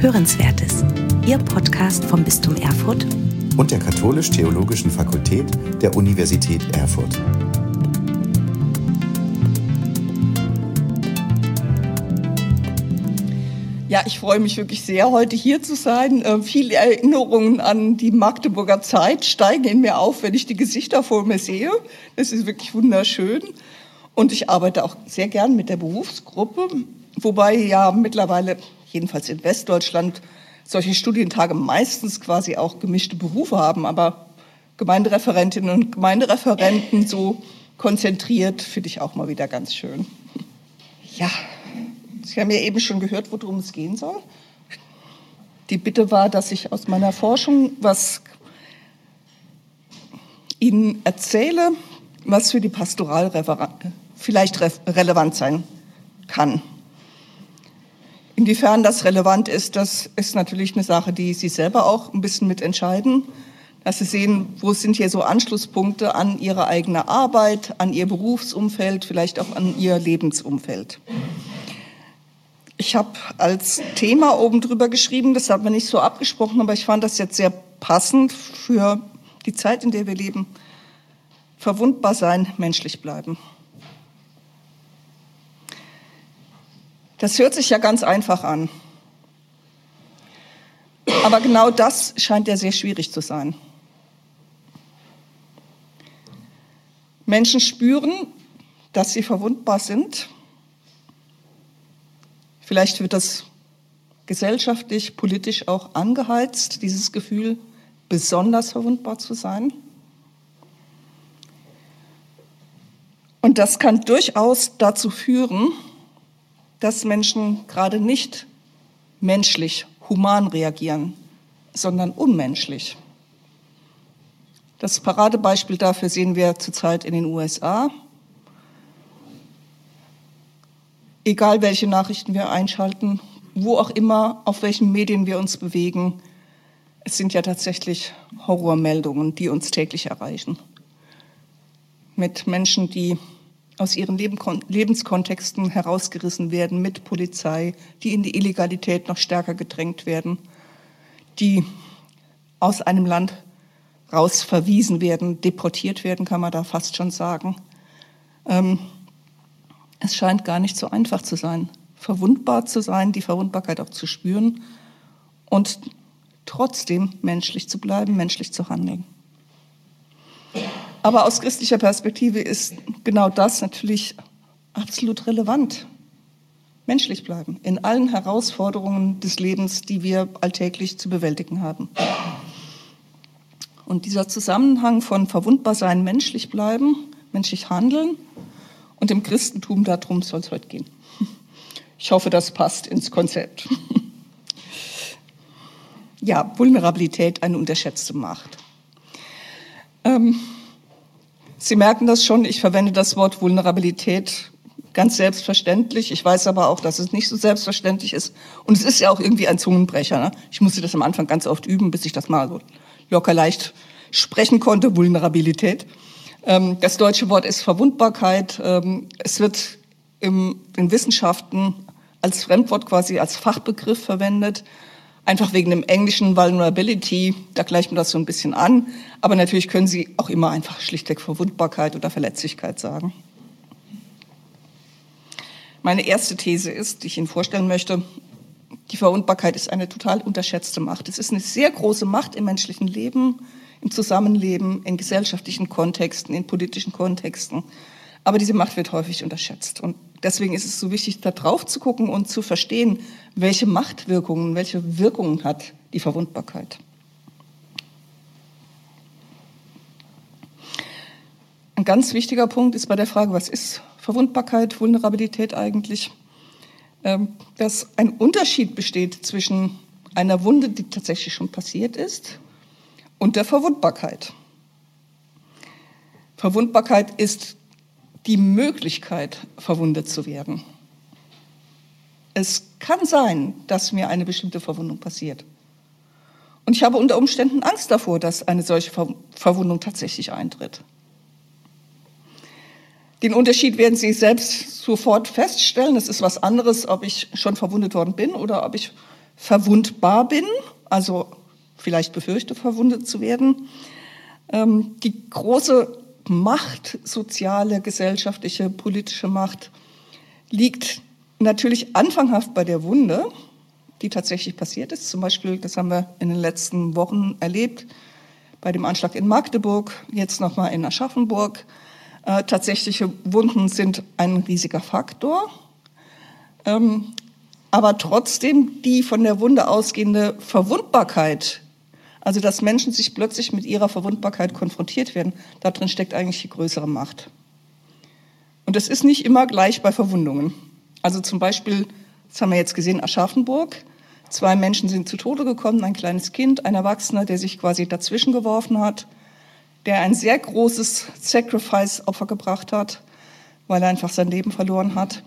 Hörenswertes, Ihr Podcast vom Bistum Erfurt und der Katholisch-Theologischen Fakultät der Universität Erfurt. Ja, ich freue mich wirklich sehr, heute hier zu sein. Viele Erinnerungen an die Magdeburger Zeit steigen in mir auf, wenn ich die Gesichter vor mir sehe. Das ist wirklich wunderschön. Und ich arbeite auch sehr gern mit der Berufsgruppe, wobei ja mittlerweile, jedenfalls in Westdeutschland, solche Studientage meistens quasi auch gemischte Berufe haben. Aber Gemeindereferentinnen und Gemeindereferenten so konzentriert, finde ich auch mal wieder ganz schön. Ja. Sie haben ja eben schon gehört, worum es gehen soll. Die Bitte war, dass ich aus meiner Forschung was Ihnen erzähle, was für die Pastoral vielleicht relevant sein kann. Inwiefern das relevant ist, das ist natürlich eine Sache, die Sie selber auch ein bisschen mitentscheiden. Dass Sie sehen, wo sind hier so Anschlusspunkte an Ihre eigene Arbeit, an Ihr Berufsumfeld, vielleicht auch an Ihr Lebensumfeld. Ich habe als Thema oben drüber geschrieben, das haben wir nicht so abgesprochen, aber ich fand das jetzt sehr passend für die Zeit, in der wir leben. Verwundbar sein, menschlich bleiben. Das hört sich ja ganz einfach an. Aber genau das scheint ja sehr schwierig zu sein. Menschen spüren, dass sie verwundbar sind. Vielleicht wird das gesellschaftlich, politisch auch angeheizt, dieses Gefühl, besonders verwundbar zu sein. Und das kann durchaus dazu führen, dass Menschen gerade nicht menschlich, human reagieren, sondern unmenschlich. Das Paradebeispiel dafür sehen wir zurzeit in den USA. Egal, welche Nachrichten wir einschalten, wo auch immer, auf welchen Medien wir uns bewegen, es sind ja tatsächlich Horrormeldungen, die uns täglich erreichen. Mit Menschen, die aus ihren Lebenskontexten herausgerissen werden, mit Polizei, die in die Illegalität noch stärker gedrängt werden, die aus einem Land raus verwiesen werden, deportiert werden, kann man da fast schon sagen. Es scheint gar nicht so einfach zu sein, verwundbar zu sein, die Verwundbarkeit auch zu spüren und trotzdem menschlich zu bleiben, menschlich zu handeln. Aber aus christlicher Perspektive ist genau das natürlich absolut relevant. Menschlich bleiben in allen Herausforderungen des Lebens, die wir alltäglich zu bewältigen haben. Und dieser Zusammenhang von verwundbar sein, menschlich bleiben, menschlich handeln, und im Christentum, darum soll es heute gehen. Ich hoffe, das passt ins Konzept. Ja, Vulnerabilität, eine unterschätzte Macht. Sie merken das schon, ich verwende das Wort Vulnerabilität ganz selbstverständlich. Ich weiß aber auch, dass es nicht so selbstverständlich ist. Und es ist ja auch irgendwie ein Zungenbrecher. Ne? Ich musste das am Anfang ganz oft üben, bis ich das mal so locker leicht sprechen konnte, Vulnerabilität. Das deutsche Wort ist Verwundbarkeit. Es wird in Wissenschaften als Fremdwort quasi als Fachbegriff verwendet. Einfach wegen dem englischen Vulnerability, da gleicht man das so ein bisschen an. Aber natürlich können Sie auch immer einfach schlichtweg Verwundbarkeit oder Verletzlichkeit sagen. Meine erste These ist, die ich Ihnen vorstellen möchte, die Verwundbarkeit ist eine total unterschätzte Macht. Es ist eine sehr große Macht im menschlichen Leben, im Zusammenleben, in gesellschaftlichen Kontexten, in politischen Kontexten. Aber diese Macht wird häufig unterschätzt. Und deswegen ist es so wichtig, da drauf zu gucken und zu verstehen, welche Machtwirkungen, welche Wirkungen hat die Verwundbarkeit. Ein ganz wichtiger Punkt ist bei der Frage, was ist Verwundbarkeit, Vulnerabilität eigentlich, dass ein Unterschied besteht zwischen einer Wunde, die tatsächlich schon passiert ist, und der Verwundbarkeit. Verwundbarkeit ist die Möglichkeit, verwundet zu werden. Es kann sein, dass mir eine bestimmte Verwundung passiert. Und ich habe unter Umständen Angst davor, dass eine solche Verwundung tatsächlich eintritt. Den Unterschied werden Sie selbst sofort feststellen. Es ist was anderes, ob ich schon verwundet worden bin oder ob ich verwundbar bin, also vielleicht befürchte, verwundet zu werden. Die große Macht, soziale, gesellschaftliche, politische Macht, liegt natürlich anfanghaft bei der Wunde, die tatsächlich passiert ist. Zum Beispiel, das haben wir in den letzten Wochen erlebt, bei dem Anschlag in Magdeburg, jetzt nochmal in Aschaffenburg. Tatsächliche Wunden sind ein riesiger Faktor. Aber trotzdem die von der Wunde ausgehende Verwundbarkeit, also dass Menschen sich plötzlich mit ihrer Verwundbarkeit konfrontiert werden, darin steckt eigentlich die größere Macht. Und das ist nicht immer gleich bei Verwundungen. Also zum Beispiel, das haben wir jetzt gesehen, Aschaffenburg. 2 Menschen sind zu Tode gekommen, ein kleines Kind, ein Erwachsener, der sich quasi dazwischen geworfen hat, der ein sehr großes Sacrifice-Opfer gebracht hat, weil er einfach sein Leben verloren hat.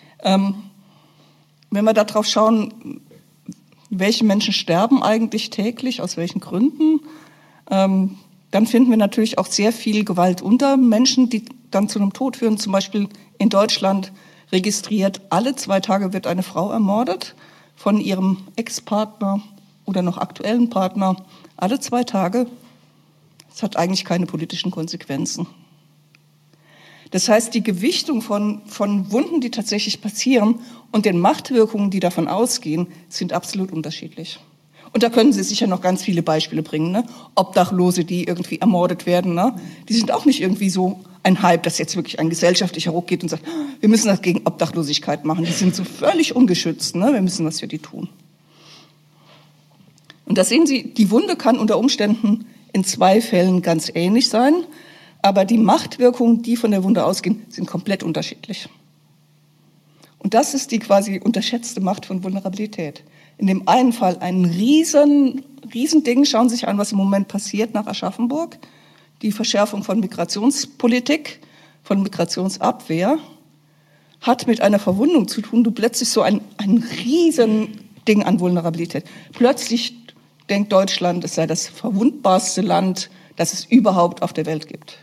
Wenn wir darauf schauen, welche Menschen sterben eigentlich täglich, aus welchen Gründen, dann finden wir natürlich auch sehr viel Gewalt unter Menschen, die dann zu einem Tod führen. Zum Beispiel in Deutschland registriert, alle 2 Tage wird eine Frau ermordet von ihrem Ex-Partner oder noch aktuellen Partner. Alle 2 Tage. Das hat eigentlich keine politischen Konsequenzen. Das heißt, die Gewichtung von Wunden, die tatsächlich passieren und den Machtwirkungen, die davon ausgehen, sind absolut unterschiedlich. Und da können Sie sicher noch ganz viele Beispiele bringen, ne? Obdachlose, die irgendwie ermordet werden, ne? Die sind auch nicht irgendwie so ein Hype, dass jetzt wirklich ein gesellschaftlicher Ruck geht und sagt, wir müssen das gegen Obdachlosigkeit machen. Die sind so völlig ungeschützt, ne? Wir müssen was für die tun. Und da sehen Sie, die Wunde kann unter Umständen in 2 Fällen ganz ähnlich sein, aber die Machtwirkungen, die von der Wunde ausgehen, sind komplett unterschiedlich. Und das ist die quasi unterschätzte Macht von Vulnerabilität. In dem einen Fall ein riesen Ding. Schauen Sie sich an, was im Moment passiert nach Aschaffenburg. Die Verschärfung von Migrationspolitik, von Migrationsabwehr, hat mit einer Verwundung zu tun. Du plötzlich so ein riesen Ding an Vulnerabilität. Plötzlich denkt Deutschland, es sei das verwundbarste Land, das es überhaupt auf der Welt gibt.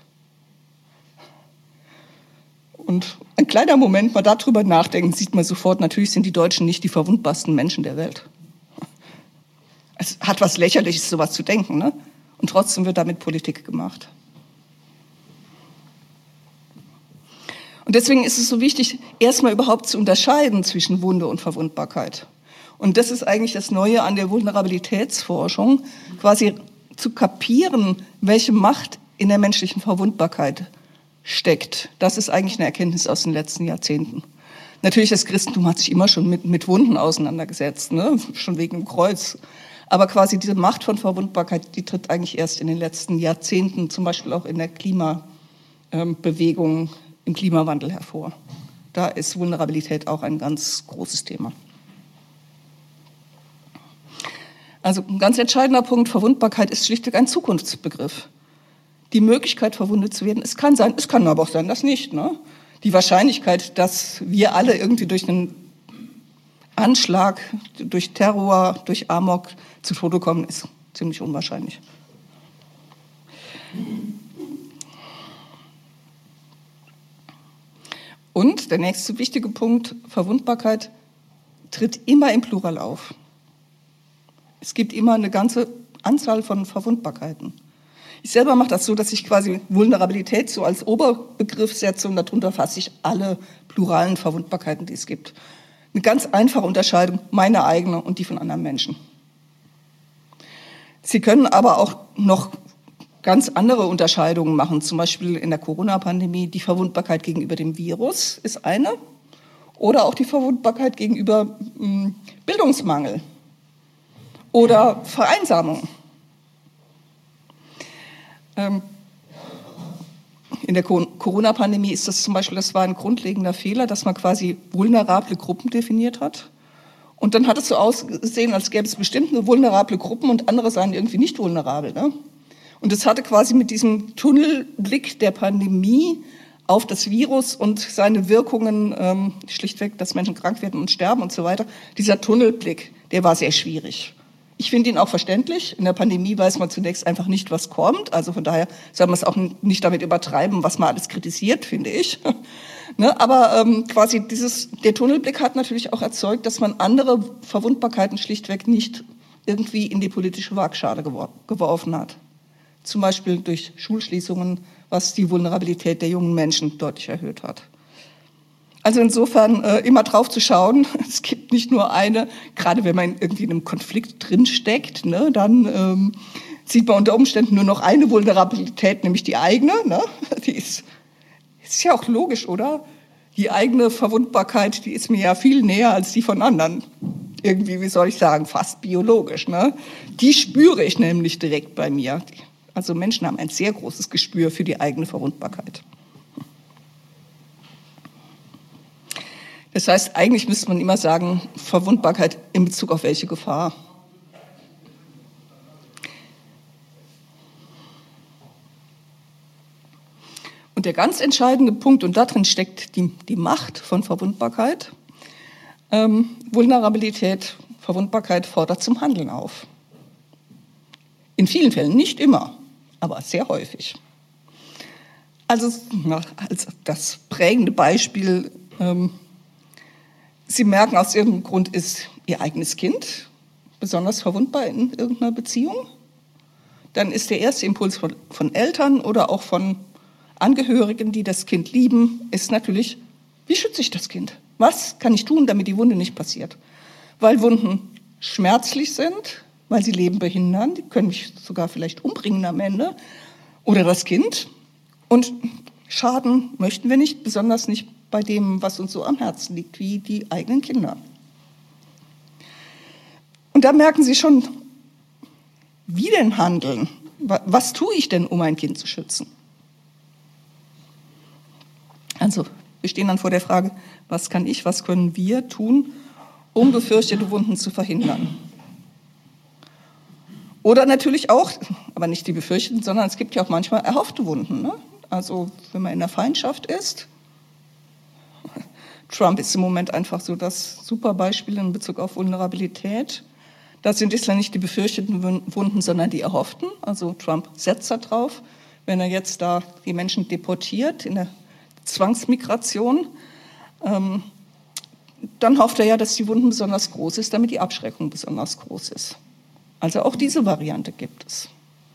Und ein kleiner Moment mal darüber nachdenken, sieht man sofort, natürlich sind die Deutschen nicht die verwundbarsten Menschen der Welt. Es hat was Lächerliches, sowas zu denken, ne? Und trotzdem wird damit Politik gemacht. Und deswegen ist es so wichtig, erstmal überhaupt zu unterscheiden zwischen Wunde und Verwundbarkeit. Und das ist eigentlich das Neue an der Vulnerabilitätsforschung, quasi zu kapieren, welche Macht in der menschlichen Verwundbarkeit steckt. Das ist eigentlich eine Erkenntnis aus den letzten Jahrzehnten. Natürlich, das Christentum hat sich immer schon mit Wunden auseinandergesetzt, ne? Schon wegen dem Kreuz. Aber quasi diese Macht von Verwundbarkeit, die tritt eigentlich erst in den letzten Jahrzehnten, zum Beispiel auch in der Klimabewegung, im Klimawandel hervor. Da ist Vulnerabilität auch ein ganz großes Thema. Also ein ganz entscheidender Punkt, Verwundbarkeit ist schlichtweg ein Zukunftsbegriff. Die Möglichkeit, verwundet zu werden, es kann sein, es kann aber auch sein, dass nicht, ne? Die Wahrscheinlichkeit, dass wir alle irgendwie durch einen Anschlag, durch Terror, durch Amok zu Tode kommen, ist ziemlich unwahrscheinlich. Und der nächste wichtige Punkt, Verwundbarkeit tritt immer im Plural auf. Es gibt immer eine ganze Anzahl von Verwundbarkeiten. Ich selber mache das so, dass ich quasi Vulnerabilität so als Oberbegriff setze und darunter fasse ich alle pluralen Verwundbarkeiten, die es gibt. Eine ganz einfache Unterscheidung, meine eigene und die von anderen Menschen. Sie können aber auch noch ganz andere Unterscheidungen machen. Zum Beispiel in der Corona-Pandemie die Verwundbarkeit gegenüber dem Virus ist eine. Oder auch die Verwundbarkeit gegenüber Bildungsmangel oder Vereinsamung. In der Corona-Pandemie ist das zum Beispiel, das war ein grundlegender Fehler, dass man quasi vulnerable Gruppen definiert hat. Und dann hat es so ausgesehen, als gäbe es bestimmte vulnerable Gruppen und andere seien irgendwie nicht vulnerabel, ne? Und es hatte quasi mit diesem Tunnelblick der Pandemie auf das Virus und seine Wirkungen, schlichtweg, dass Menschen krank werden und sterben und so weiter, dieser Tunnelblick, der war sehr schwierig. Ich finde ihn auch verständlich. In der Pandemie weiß man zunächst einfach nicht, was kommt. Also von daher soll man es auch nicht damit übertreiben, was man alles kritisiert, finde ich. Ne, aber quasi der Tunnelblick hat natürlich auch erzeugt, dass man andere Verwundbarkeiten schlichtweg nicht irgendwie in die politische Waagschale geworfen hat. Zum Beispiel durch Schulschließungen, was die Vulnerabilität der jungen Menschen deutlich erhöht hat. Also insofern immer drauf zu schauen, es gibt nicht nur eine, gerade wenn man irgendwie in einem Konflikt drinsteckt, ne, dann sieht man unter Umständen nur noch eine Vulnerabilität, nämlich die eigene. Ne? Die ist ja auch logisch, oder? Die eigene Verwundbarkeit, die ist mir ja viel näher als die von anderen. Irgendwie, wie soll ich sagen, fast biologisch. Ne? Die spüre ich nämlich direkt bei mir. Also Menschen haben ein sehr großes Gespür für die eigene Verwundbarkeit. Das heißt, eigentlich müsste man immer sagen, Verwundbarkeit in Bezug auf welche Gefahr. Und der ganz entscheidende Punkt, und darin steckt die Macht von Verwundbarkeit, Vulnerabilität, Verwundbarkeit fordert zum Handeln auf. In vielen Fällen, nicht immer, aber sehr häufig. Also das prägende Beispiel, Sie merken, aus irgendeinem Grund ist Ihr eigenes Kind besonders verwundbar in irgendeiner Beziehung. Dann ist der erste Impuls von Eltern oder auch von Angehörigen, die das Kind lieben, ist natürlich, wie schütze ich das Kind? Was kann ich tun, damit die Wunde nicht passiert? Weil Wunden schmerzlich sind, weil sie Leben behindern, die können mich sogar vielleicht umbringen am Ende, oder das Kind. Und Schaden möchten wir nicht, besonders nicht bei dem, was uns so am Herzen liegt, wie die eigenen Kinder. Und da merken Sie schon, wie denn handeln? Was tue ich denn, um ein Kind zu schützen? Also wir stehen dann vor der Frage, was kann ich, was können wir tun, um befürchtete Wunden zu verhindern? Oder natürlich auch, aber nicht die befürchteten, sondern es gibt ja auch manchmal erhoffte Wunden. Ne? Also wenn man in der Feindschaft ist, Trump ist im Moment einfach so das super Beispiel in Bezug auf Vulnerabilität. Das sind bislang nicht die befürchteten Wunden, sondern die erhofften. Also Trump setzt da drauf, wenn er jetzt da die Menschen deportiert in der Zwangsmigration, dann hofft er ja, dass die Wunden besonders groß ist, damit die Abschreckung besonders groß ist. Also auch diese Variante gibt es.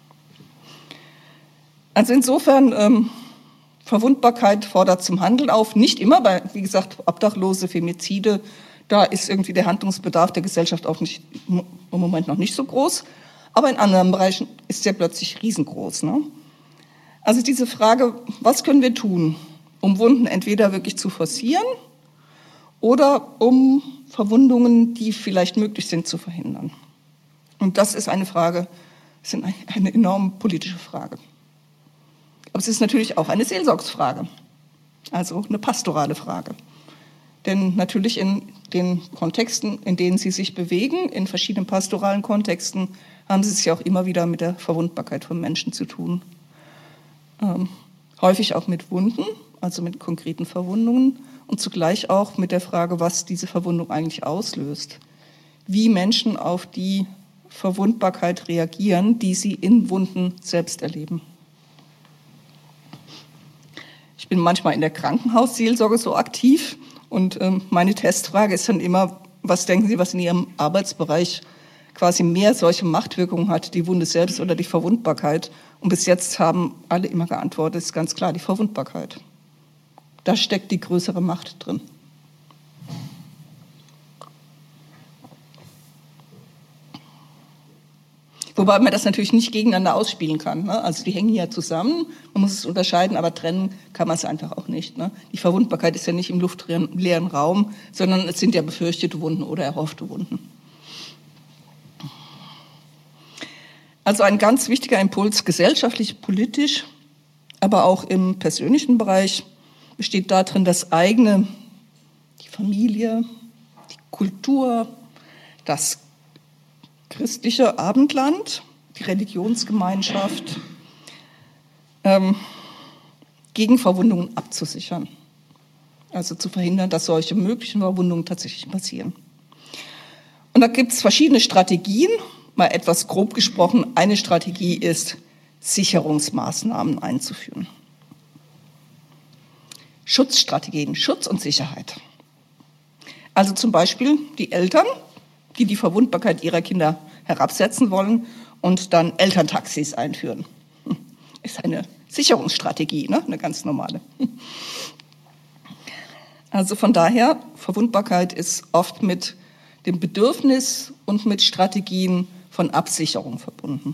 Also insofern, Verwundbarkeit fordert zum Handeln auf. Nicht immer, bei, wie gesagt, Obdachlose, Femizide, da ist irgendwie der Handlungsbedarf der Gesellschaft auch nicht, im Moment noch nicht so groß. Aber in anderen Bereichen ist der plötzlich riesengroß. Ne? Also diese Frage, was können wir tun, um Wunden entweder wirklich zu forcieren oder um Verwundungen, die vielleicht möglich sind, zu verhindern. Und das ist eine Frage, das ist eine enorm politische Frage. Aber es ist natürlich auch eine Seelsorgsfrage, also eine pastorale Frage. Denn natürlich in den Kontexten, in denen Sie sich bewegen, in verschiedenen pastoralen Kontexten, haben Sie es ja auch immer wieder mit der Verwundbarkeit von Menschen zu tun. Häufig auch mit Wunden, also mit konkreten Verwundungen und zugleich auch mit der Frage, was diese Verwundung eigentlich auslöst. Wie Menschen auf die Verwundbarkeit reagieren, die sie in Wunden selbst erleben. Ich bin manchmal in der Krankenhausseelsorge so aktiv und meine Testfrage ist dann immer, was denken Sie, was in Ihrem Arbeitsbereich quasi mehr solche Machtwirkungen hat, die Wunde selbst oder die Verwundbarkeit? Und bis jetzt haben alle immer geantwortet, ist ganz klar die Verwundbarkeit. Da steckt die größere Macht drin. Wobei man das natürlich nicht gegeneinander ausspielen kann. Ne? Also die hängen ja zusammen, man muss es unterscheiden, aber trennen kann man es einfach auch nicht. Ne? Die Verwundbarkeit ist ja nicht im luftleeren Raum, sondern es sind ja befürchtete Wunden oder erhoffte Wunden. Also ein ganz wichtiger Impuls, gesellschaftlich, politisch, aber auch im persönlichen Bereich, besteht darin, das eigene, die Familie, die Kultur, das christliche Abendland, die Religionsgemeinschaft, gegen Verwundungen abzusichern. Also zu verhindern, dass solche möglichen Verwundungen tatsächlich passieren. Und da gibt es verschiedene Strategien. Mal etwas grob gesprochen, eine Strategie ist, Sicherungsmaßnahmen einzuführen. Schutzstrategien, Schutz und Sicherheit. Also zum Beispiel die Eltern, die die Verwundbarkeit ihrer Kinder herabsetzen wollen und dann Elterntaxis einführen. Ist eine Sicherungsstrategie, ne? Eine ganz normale. Also von daher, Verwundbarkeit ist oft mit dem Bedürfnis und mit Strategien von Absicherung verbunden.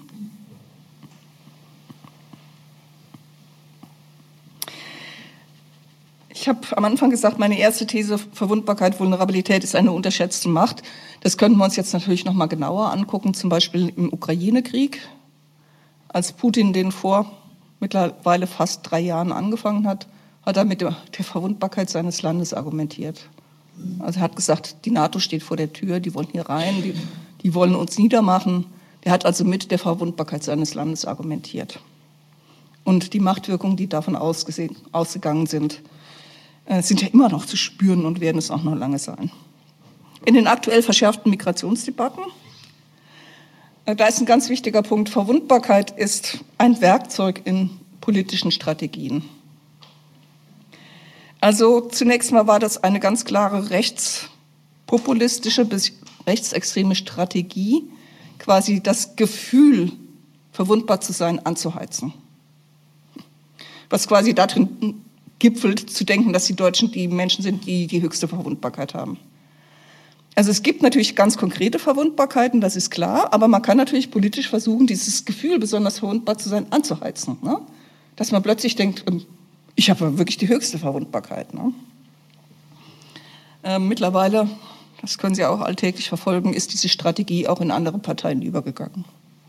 Ich habe am Anfang gesagt, meine erste These, Verwundbarkeit, Vulnerabilität ist eine unterschätzte Macht. Das könnten wir uns jetzt natürlich noch mal genauer angucken, zum Beispiel im Ukraine-Krieg, als Putin den vor mittlerweile fast 3 Jahren angefangen hat, hat er mit der Verwundbarkeit seines Landes argumentiert. Also er hat gesagt, die NATO steht vor der Tür, die wollen hier rein, die wollen uns niedermachen. Er hat also mit der Verwundbarkeit seines Landes argumentiert. Und die Machtwirkungen, die davon ausgegangen sind, sind ja immer noch zu spüren und werden es auch noch lange sein. In den aktuell verschärften Migrationsdebatten, da ist ein ganz wichtiger Punkt, Verwundbarkeit ist ein Werkzeug in politischen Strategien. Also zunächst mal war das eine ganz klare rechtspopulistische bis rechtsextreme Strategie, quasi das Gefühl, verwundbar zu sein, anzuheizen. Was quasi darin gipfelt, zu denken, dass die Deutschen die Menschen sind, die die höchste Verwundbarkeit haben. Also es gibt natürlich ganz konkrete Verwundbarkeiten, das ist klar, aber man kann natürlich politisch versuchen, dieses Gefühl, besonders verwundbar zu sein, anzuheizen. Ne? Dass man plötzlich denkt, ich habe wirklich die höchste Verwundbarkeit. Ne? Mittlerweile, das können Sie auch alltäglich verfolgen, ist diese Strategie auch in andere Parteien übergegangen.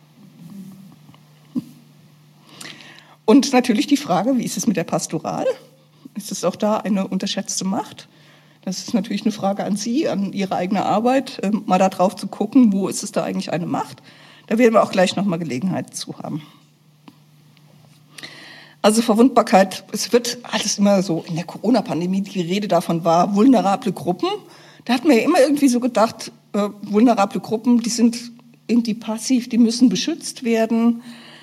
Und natürlich die Frage, wie ist es mit der Pastoral? Ist es auch da eine unterschätzte Macht? Das ist natürlich eine Frage an Sie, an Ihre eigene Arbeit, mal da drauf zu gucken, wo ist es da eigentlich eine Macht? Da werden wir auch gleich nochmal Gelegenheit zu haben. Also Verwundbarkeit, es wird alles immer so, in der Corona-Pandemie, die Rede davon war, vulnerable Gruppen. Da hat man ja immer irgendwie so gedacht, vulnerable Gruppen, die sind irgendwie passiv, die müssen beschützt werden.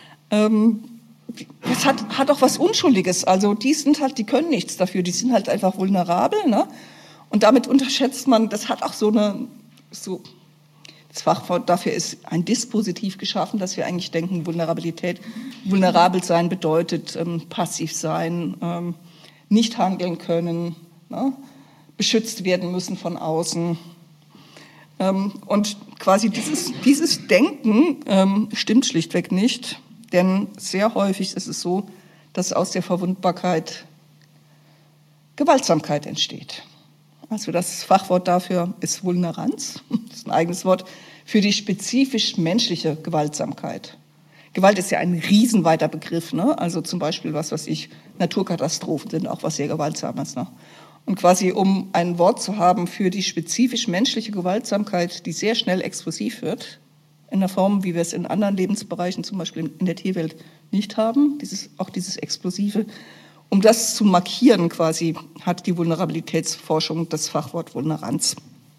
Das hat auch was Unschuldiges. Also die sind halt, die können nichts dafür, die sind halt einfach vulnerabel, ne? Und damit unterschätzt man, das hat auch das Fachwort dafür ist ein Dispositiv geschaffen, dass wir eigentlich denken, vulnerabel sein bedeutet passiv sein, nicht handeln können, ne? Beschützt werden müssen von außen. Und quasi dieses Denken stimmt schlichtweg nicht. Denn sehr häufig ist es so, dass aus der Verwundbarkeit Gewaltsamkeit entsteht. Also das Fachwort dafür ist Vulneranz. Das ist ein eigenes Wort für die spezifisch menschliche Gewaltsamkeit. Gewalt ist ja ein riesenweiter Begriff, ne? Also zum Beispiel, Naturkatastrophen sind auch was sehr Gewaltsames, ne? Und quasi, um ein Wort zu haben für die spezifisch menschliche Gewaltsamkeit, die sehr schnell explosiv wird, in der Form, wie wir es in anderen Lebensbereichen, zum Beispiel in der Tierwelt, nicht haben, dieses Explosive. Um das zu markieren quasi, hat die Vulnerabilitätsforschung das Fachwort Vulneranz.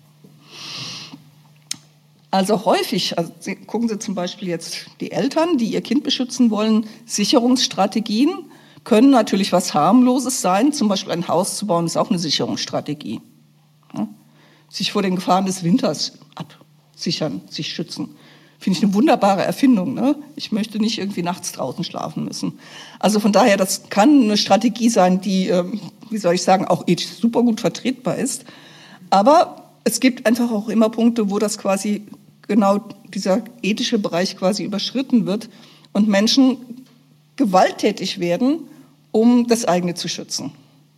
Also häufig, gucken Sie zum Beispiel jetzt die Eltern, die ihr Kind beschützen wollen, Sicherungsstrategien können natürlich was Harmloses sein, zum Beispiel ein Haus zu bauen, ist auch eine Sicherungsstrategie. Ja? Sich vor den Gefahren des Winters absichern, sich schützen. Finde ich eine wunderbare Erfindung. Ne? Ich möchte nicht irgendwie nachts draußen schlafen müssen. Also von daher, das kann eine Strategie sein, die, auch ethisch super gut vertretbar ist. Aber es gibt einfach auch immer Punkte, wo das quasi genau dieser ethische Bereich quasi überschritten wird und Menschen gewalttätig werden, um das eigene zu schützen.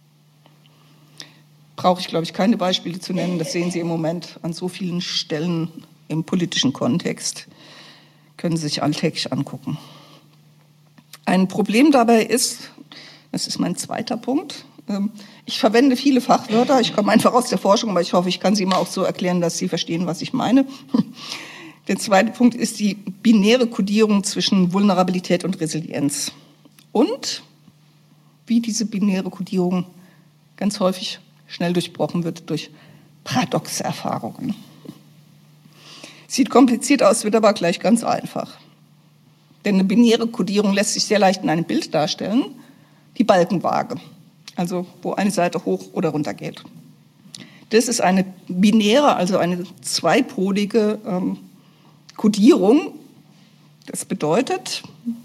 Brauche ich, glaube ich, keine Beispiele zu nennen. Das sehen Sie im Moment an so vielen Stellen im politischen Kontext. Können Sie sich alltäglich angucken. Ein Problem dabei ist, das ist mein zweiter Punkt, ich verwende viele Fachwörter, ich komme einfach aus der Forschung, aber ich hoffe, ich kann sie immer auch so erklären, dass Sie verstehen, was ich meine. Der zweite Punkt ist die binäre Kodierung zwischen Vulnerabilität und Resilienz. Und wie diese binäre Kodierung ganz häufig schnell durchbrochen wird durch paradoxe Erfahrungen. Sieht kompliziert aus, wird aber gleich ganz einfach. Denn eine binäre Kodierung lässt sich sehr leicht in einem Bild darstellen. Die Balkenwaage. also wo eine Seite hoch oder runter geht. Das ist eine binäre, also eine zweipolige Kodierung. Das bedeutet,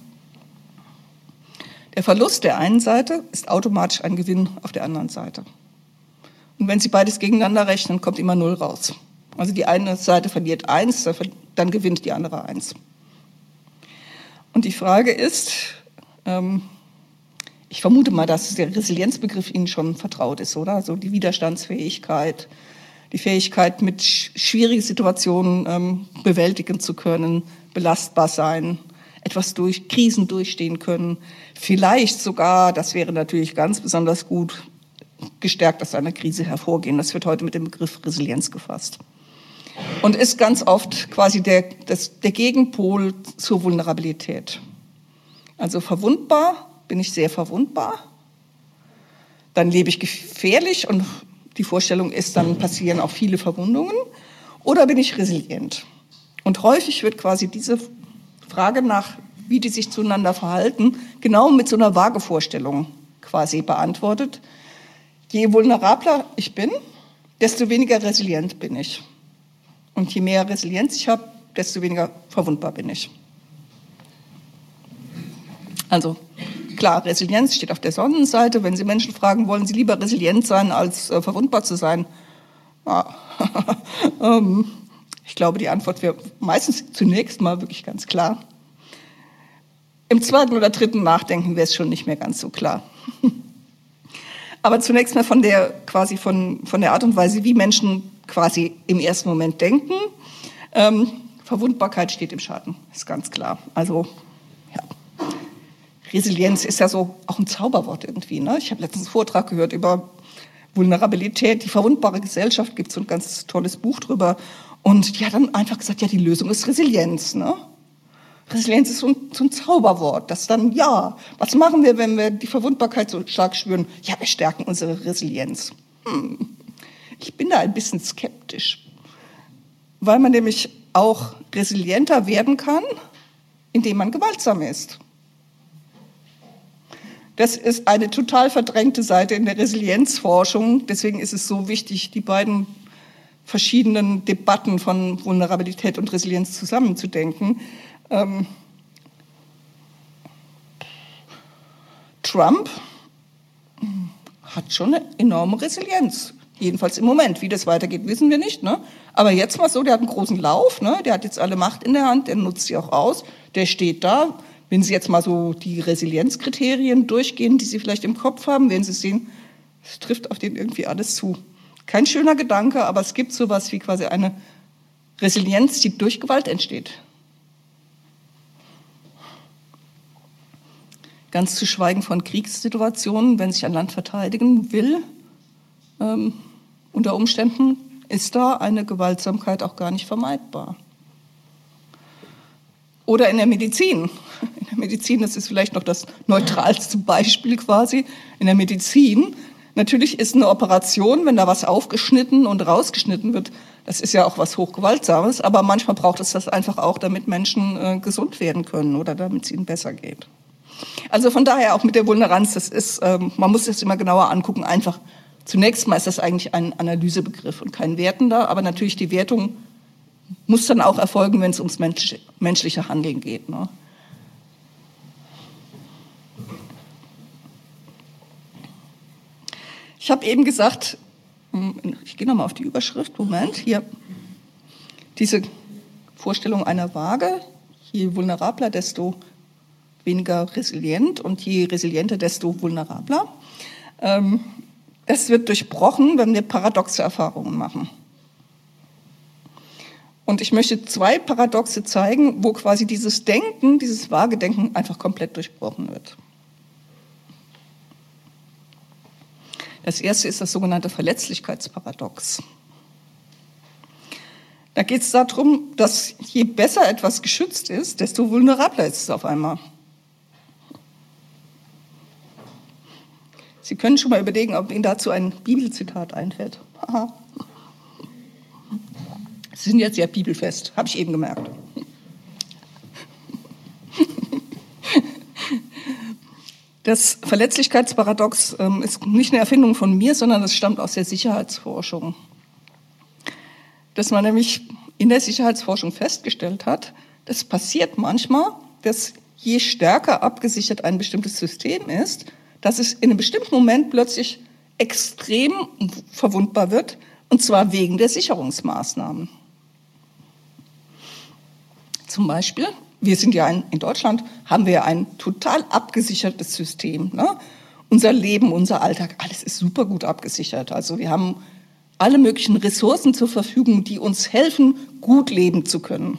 der Verlust der einen Seite ist automatisch ein Gewinn auf der anderen Seite. Und wenn Sie beides gegeneinander rechnen, kommt immer 0 raus. Also die eine Seite verliert 1, dann gewinnt die andere 1. Und die Frage ist, ich vermute mal, dass der Resilienzbegriff Ihnen schon vertraut ist, oder? Also die Widerstandsfähigkeit, die Fähigkeit, mit schwierigen Situationen bewältigen zu können, belastbar sein, Krisen durchstehen können. Vielleicht sogar, das wäre natürlich ganz besonders gut, gestärkt aus einer Krise hervorgehen. Das wird heute mit dem Begriff Resilienz gefasst. Und ist ganz oft quasi der Gegenpol zur Vulnerabilität. Also verwundbar, bin ich sehr verwundbar. Dann lebe ich gefährlich und die Vorstellung ist, dann passieren auch viele Verwundungen. Oder bin ich resilient? Und häufig wird quasi diese Frage nach, wie die sich zueinander verhalten, genau mit so einer Vagevorstellung quasi beantwortet. Je vulnerabler ich bin, desto weniger resilient bin ich. Und je mehr Resilienz ich habe, desto weniger verwundbar bin ich. Also klar, Resilienz steht auf der Sonnenseite. Wenn Sie Menschen fragen, wollen sie lieber resilient sein, als verwundbar zu sein? Ich glaube, die Antwort wäre meistens zunächst mal wirklich ganz klar. Im zweiten oder dritten Nachdenken wäre es schon nicht mehr ganz so klar. Aber zunächst mal von der Art und Weise, wie Menschen quasi im ersten Moment denken. Verwundbarkeit steht im Schatten, ist ganz klar. Also ja. Resilienz ist ja so auch ein Zauberwort irgendwie. Ne? Ich habe letztens einen Vortrag gehört über Vulnerabilität, die verwundbare Gesellschaft, gibt es so ein ganz tolles Buch drüber. Und die hat dann einfach gesagt, ja, die Lösung ist Resilienz. Ne? Resilienz ist so ein Zauberwort, das dann, ja, was machen wir, wenn wir die Verwundbarkeit so stark spüren? Ja, wir stärken unsere Resilienz. Ich bin da ein bisschen skeptisch, weil man nämlich auch resilienter werden kann, indem man gewaltsam ist. Das ist eine total verdrängte Seite in der Resilienzforschung. Deswegen ist es so wichtig, die beiden verschiedenen Debatten von Vulnerabilität und Resilienz zusammenzudenken. Trump hat schon eine enorme Resilienz. Jedenfalls im Moment. Wie das weitergeht, wissen wir nicht. Ne? Aber jetzt mal so, der hat einen großen Lauf. Ne? Der hat jetzt alle Macht in der Hand. Der nutzt sie auch aus. Der steht da. Wenn Sie jetzt mal so die Resilienzkriterien durchgehen, die Sie vielleicht im Kopf haben, werden Sie sehen, es trifft auf den irgendwie alles zu. Kein schöner Gedanke, aber es gibt sowas wie quasi eine Resilienz, die durch Gewalt entsteht. Ganz zu schweigen von Kriegssituationen, wenn sich ein Land verteidigen will, unter Umständen ist da eine Gewaltsamkeit auch gar nicht vermeidbar. Oder in der Medizin. In der Medizin, das ist vielleicht noch das neutralste Beispiel quasi. In der Medizin, natürlich ist eine Operation, wenn da was aufgeschnitten und rausgeschnitten wird, das ist ja auch was Hochgewaltsames, aber manchmal braucht es das einfach auch, damit Menschen gesund werden können oder damit es ihnen besser geht. Also von daher auch mit der Vulneranz, das ist, man muss das immer genauer angucken, einfach zunächst mal ist das eigentlich ein Analysebegriff und kein wertender, aber natürlich die Wertung muss dann auch erfolgen, wenn es ums menschliche Handeln geht. Ne? Ich habe eben gesagt, ich gehe nochmal auf die Überschrift, Moment, hier, diese Vorstellung einer Waage, je vulnerabler, desto weniger resilient und je resilienter, desto vulnerabler. Das wird durchbrochen, wenn wir paradoxe Erfahrungen machen. Und ich möchte 2 Paradoxe zeigen, wo quasi dieses Denken, dieses Waagedenken einfach komplett durchbrochen wird. Das erste ist das sogenannte Verletzlichkeitsparadox. Da geht es darum, dass je besser etwas geschützt ist, desto vulnerabler ist es auf einmal. Sie können schon mal überlegen, ob Ihnen dazu ein Bibelzitat einfällt. Aha. Sie sind jetzt sehr bibelfest, habe ich eben gemerkt. Das Verletzlichkeitsparadox ist nicht eine Erfindung von mir, sondern das stammt aus der Sicherheitsforschung. Dass man nämlich in der Sicherheitsforschung festgestellt hat, das passiert manchmal, dass je stärker abgesichert ein bestimmtes System ist, dass es in einem bestimmten Moment plötzlich extrem verwundbar wird, und zwar wegen der Sicherungsmaßnahmen. Zum Beispiel, wir sind ja in Deutschland, haben wir ein total abgesichertes System. Ne? Unser Leben, unser Alltag, alles ist super gut abgesichert. Also wir haben alle möglichen Ressourcen zur Verfügung, die uns helfen, gut leben zu können.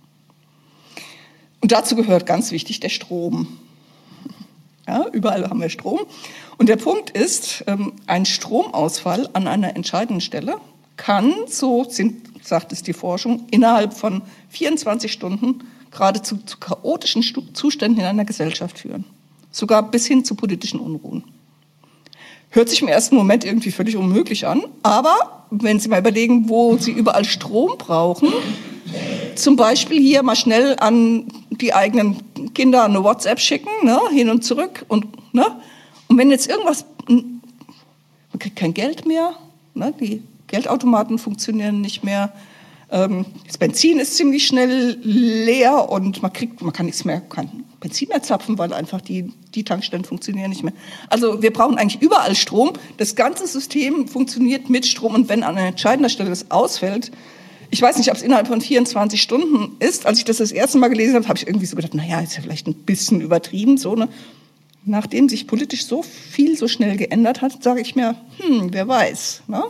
Und dazu gehört ganz wichtig der Strom. Ja, überall haben wir Strom. Und der Punkt ist, ein Stromausfall an einer entscheidenden Stelle kann, sagt es die Forschung, innerhalb von 24 Stunden geradezu zu chaotischen Zuständen in einer Gesellschaft führen. Sogar bis hin zu politischen Unruhen. Hört sich im ersten Moment irgendwie völlig unmöglich an, aber wenn Sie mal überlegen, wo Sie überall Strom brauchen, zum Beispiel hier mal schnell an die eigenen Kinder eine WhatsApp schicken, ne, hin und zurück. Und wenn jetzt irgendwas, man kriegt kein Geld mehr, ne, die Geldautomaten funktionieren nicht mehr, das Benzin ist ziemlich schnell leer und man kann kein Benzin mehr zapfen, weil einfach die Tankstellen funktionieren nicht mehr. Also wir brauchen eigentlich überall Strom. Das ganze System funktioniert mit Strom und wenn an einer entscheidenden Stelle das ausfällt, ich weiß nicht, ob es innerhalb von 24 Stunden ist. Als ich das erste Mal gelesen habe, habe ich irgendwie so gedacht, naja, ist ja vielleicht ein bisschen übertrieben. So, ne? Nachdem sich politisch so viel so schnell geändert hat, sage ich mir, wer weiß. Ne?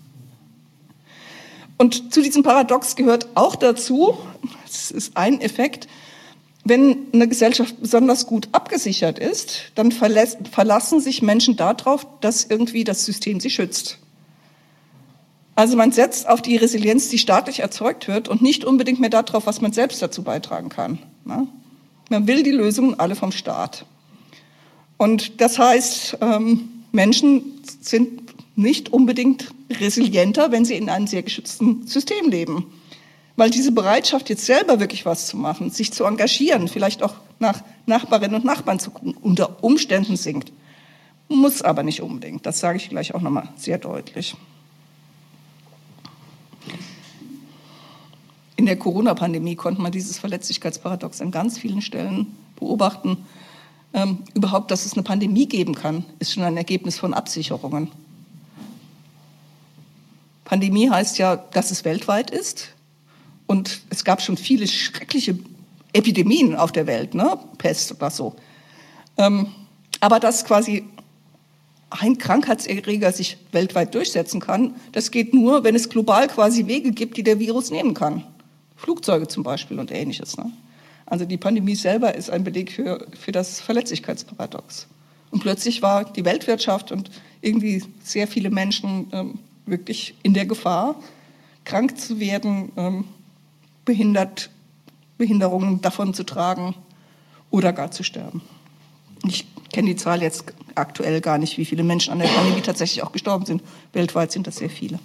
Und zu diesem Paradox gehört auch dazu, das ist ein Effekt, wenn eine Gesellschaft besonders gut abgesichert ist, dann verlassen sich Menschen darauf, dass irgendwie das System sie schützt. Also man setzt auf die Resilienz, die staatlich erzeugt wird und nicht unbedingt mehr darauf, was man selbst dazu beitragen kann. Ne? Man will die Lösungen alle vom Staat. Und das heißt, Menschen sind nicht unbedingt resilienter, wenn sie in einem sehr geschützten System leben. Weil diese Bereitschaft, jetzt selber wirklich was zu machen, sich zu engagieren, vielleicht auch nach Nachbarinnen und Nachbarn zu gucken, unter Umständen sinkt. Muss aber nicht unbedingt. Das sage ich gleich auch nochmal sehr deutlich. In der Corona-Pandemie konnte man dieses Verletzlichkeitsparadox an ganz vielen Stellen beobachten. Überhaupt, dass es eine Pandemie geben kann, ist schon ein Ergebnis von Absicherungen. Pandemie heißt ja, dass es weltweit ist. Und es gab schon viele schreckliche Epidemien auf der Welt, ne? Pest oder so. Aber dass quasi ein Krankheitserreger sich weltweit durchsetzen kann, das geht nur, wenn es global quasi Wege gibt, die der Virus nehmen kann. Flugzeuge zum Beispiel und Ähnliches. Ne? Also die Pandemie selber ist ein Beleg für das Verletzlichkeitsparadox. Und plötzlich war die Weltwirtschaft und irgendwie sehr viele Menschen wirklich in der Gefahr, krank zu werden, Behinderungen davon zu tragen oder gar zu sterben. Ich kenne die Zahl jetzt aktuell gar nicht, wie viele Menschen an der Pandemie tatsächlich auch gestorben sind. Weltweit sind das sehr viele.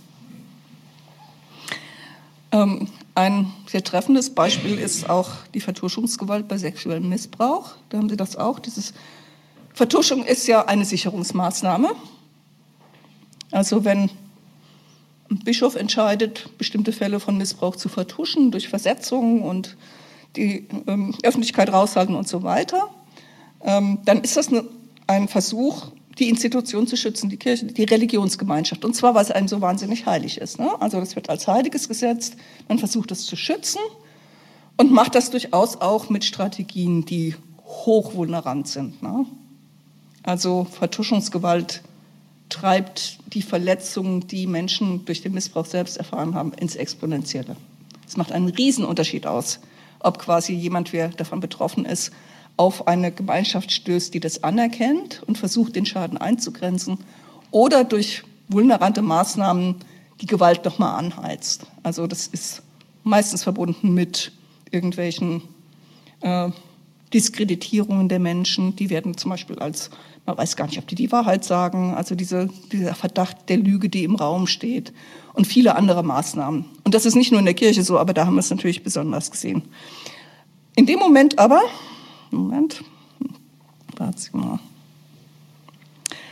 Ein sehr treffendes Beispiel ist auch die Vertuschungsgewalt bei sexuellem Missbrauch. Da haben Sie das auch. Vertuschung ist ja eine Sicherungsmaßnahme. Also wenn ein Bischof entscheidet, bestimmte Fälle von Missbrauch zu vertuschen durch Versetzungen und die Öffentlichkeit raushalten und so weiter, dann ist das ein Versuch, die Institution zu schützen, die Kirche, die Religionsgemeinschaft. Und zwar, weil es einem so wahnsinnig heilig ist. Ne? Also das wird als Heiliges gesetzt, man versucht es zu schützen und macht das durchaus auch mit Strategien, die hochvulnerant sind. Ne? Also Vertuschungsgewalt treibt die Verletzungen, die Menschen durch den Missbrauch selbst erfahren haben, ins Exponentielle. Es macht einen Riesenunterschied aus, ob quasi jemand, der davon betroffen ist, auf eine Gemeinschaft stößt, die das anerkennt und versucht, den Schaden einzugrenzen, oder durch vulnerante Maßnahmen die Gewalt nochmal anheizt. Also das ist meistens verbunden mit irgendwelchen Diskreditierungen der Menschen. Die werden zum Beispiel man weiß gar nicht, ob die Wahrheit sagen, also dieser Verdacht der Lüge, die im Raum steht, und viele andere Maßnahmen. Und das ist nicht nur in der Kirche so, aber da haben wir es natürlich besonders gesehen. In dem Moment aber, warten Sie mal.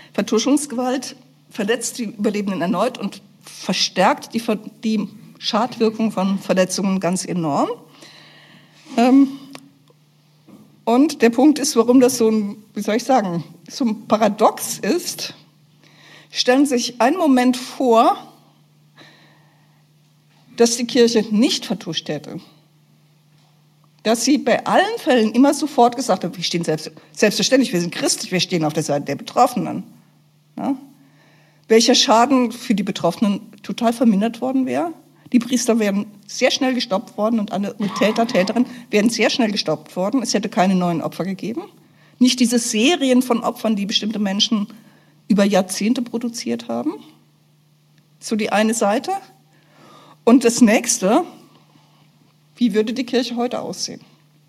Vertuschungsgewalt verletzt die Überlebenden erneut und verstärkt die Schadwirkung von Verletzungen ganz enorm. Und der Punkt ist, warum das so ein Paradox ist. Stellen Sie sich einen Moment vor, dass die Kirche nicht vertuscht hätte. Dass sie bei allen Fällen immer sofort gesagt hat, wir stehen selbstverständlich, wir sind christlich, wir stehen auf der Seite der Betroffenen. Ja? Welcher Schaden für die Betroffenen total vermindert worden wäre. Die Priester wären sehr schnell gestoppt worden und alle Täter, Täterinnen wären sehr schnell gestoppt worden. Es hätte keine neuen Opfer gegeben. Nicht diese Serien von Opfern, die bestimmte Menschen über Jahrzehnte produziert haben. So die eine Seite. Und das nächste, wie würde die Kirche heute aussehen?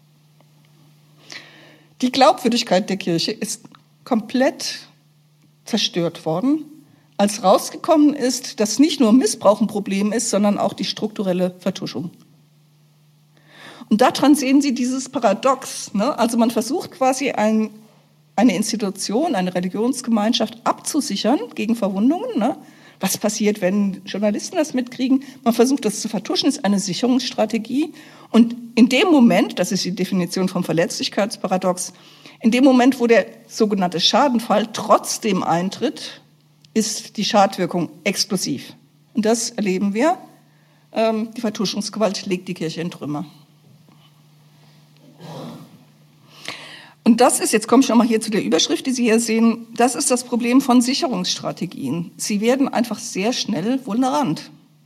Die Glaubwürdigkeit der Kirche ist komplett zerstört worden, als rausgekommen ist, dass nicht nur Missbrauch ein Problem ist, sondern auch die strukturelle Vertuschung. Und daran sehen Sie dieses Paradox. Ne? Also man versucht quasi eine Institution, eine Religionsgemeinschaft abzusichern gegen Verwundungen. Ne? Was passiert, wenn Journalisten das mitkriegen? Man versucht das zu vertuschen, ist eine Sicherungsstrategie. Und in dem Moment, das ist die Definition vom Verletzlichkeitsparadox, in dem Moment, wo der sogenannte Schadenfall trotzdem eintritt, ist die Schadwirkung explosiv. Und das erleben wir. Die Vertuschungsgewalt legt die Kirche in Trümmer. Und das ist, jetzt komme ich nochmal hier zu der Überschrift, die Sie hier sehen, das ist das Problem von Sicherungsstrategien. Sie werden einfach sehr schnell vulnerant.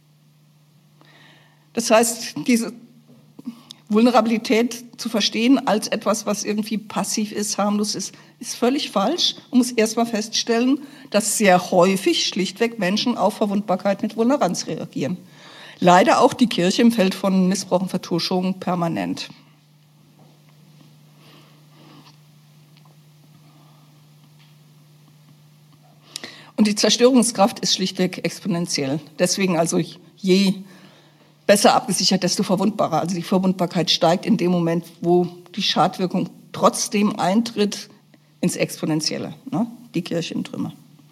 Das heißt, diese Vulnerabilität zu verstehen als etwas, was irgendwie passiv ist, harmlos ist, ist völlig falsch. Man muss erstmal feststellen, dass sehr häufig schlichtweg Menschen auf Verwundbarkeit mit Vulneranz reagieren. Leider auch die Kirche im Feld von Missbrauch und Vertuschung permanent. Und die Zerstörungskraft ist schlichtweg exponentiell. Deswegen also je besser abgesichert, desto verwundbarer. Also die Verwundbarkeit steigt in dem Moment, wo die Schadwirkung trotzdem eintritt ins Exponentielle. Ne? Die Kirche in Trümmer.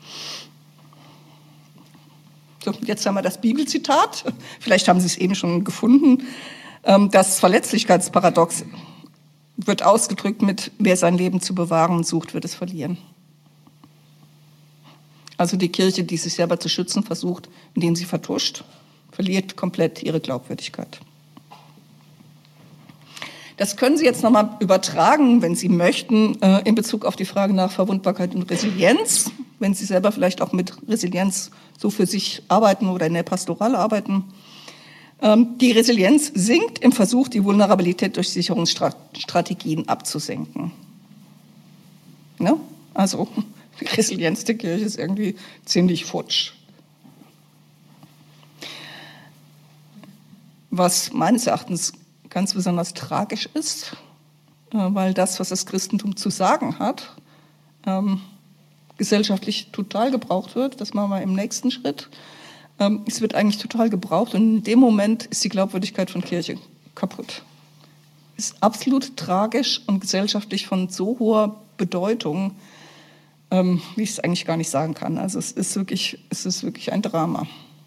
So, jetzt haben wir das Bibelzitat. Vielleicht haben Sie es eben schon gefunden. Das Verletzlichkeitsparadox wird ausgedrückt mit: Wer sein Leben zu bewahren sucht, wird es verlieren. Also die Kirche, die sich selber zu schützen versucht, indem sie vertuscht, verliert komplett ihre Glaubwürdigkeit. Das können Sie jetzt nochmal übertragen, wenn Sie möchten, in Bezug auf die Frage nach Verwundbarkeit und Resilienz. Wenn Sie selber vielleicht auch mit Resilienz so für sich arbeiten oder in der Pastoral arbeiten. Die Resilienz sinkt im Versuch, die Vulnerabilität durch Sicherungsstrategien abzusenken. Ja? Also die Resilienz der Kirche ist irgendwie ziemlich futsch. Was meines Erachtens ganz besonders tragisch ist, weil das, was das Christentum zu sagen hat, gesellschaftlich total gebraucht wird. Das machen wir im nächsten Schritt. Es wird eigentlich total gebraucht und in dem Moment ist die Glaubwürdigkeit von Kirche kaputt. Ist absolut tragisch und gesellschaftlich von so hoher Bedeutung, wie ich es eigentlich gar nicht sagen kann. Also es ist wirklich ein Drama.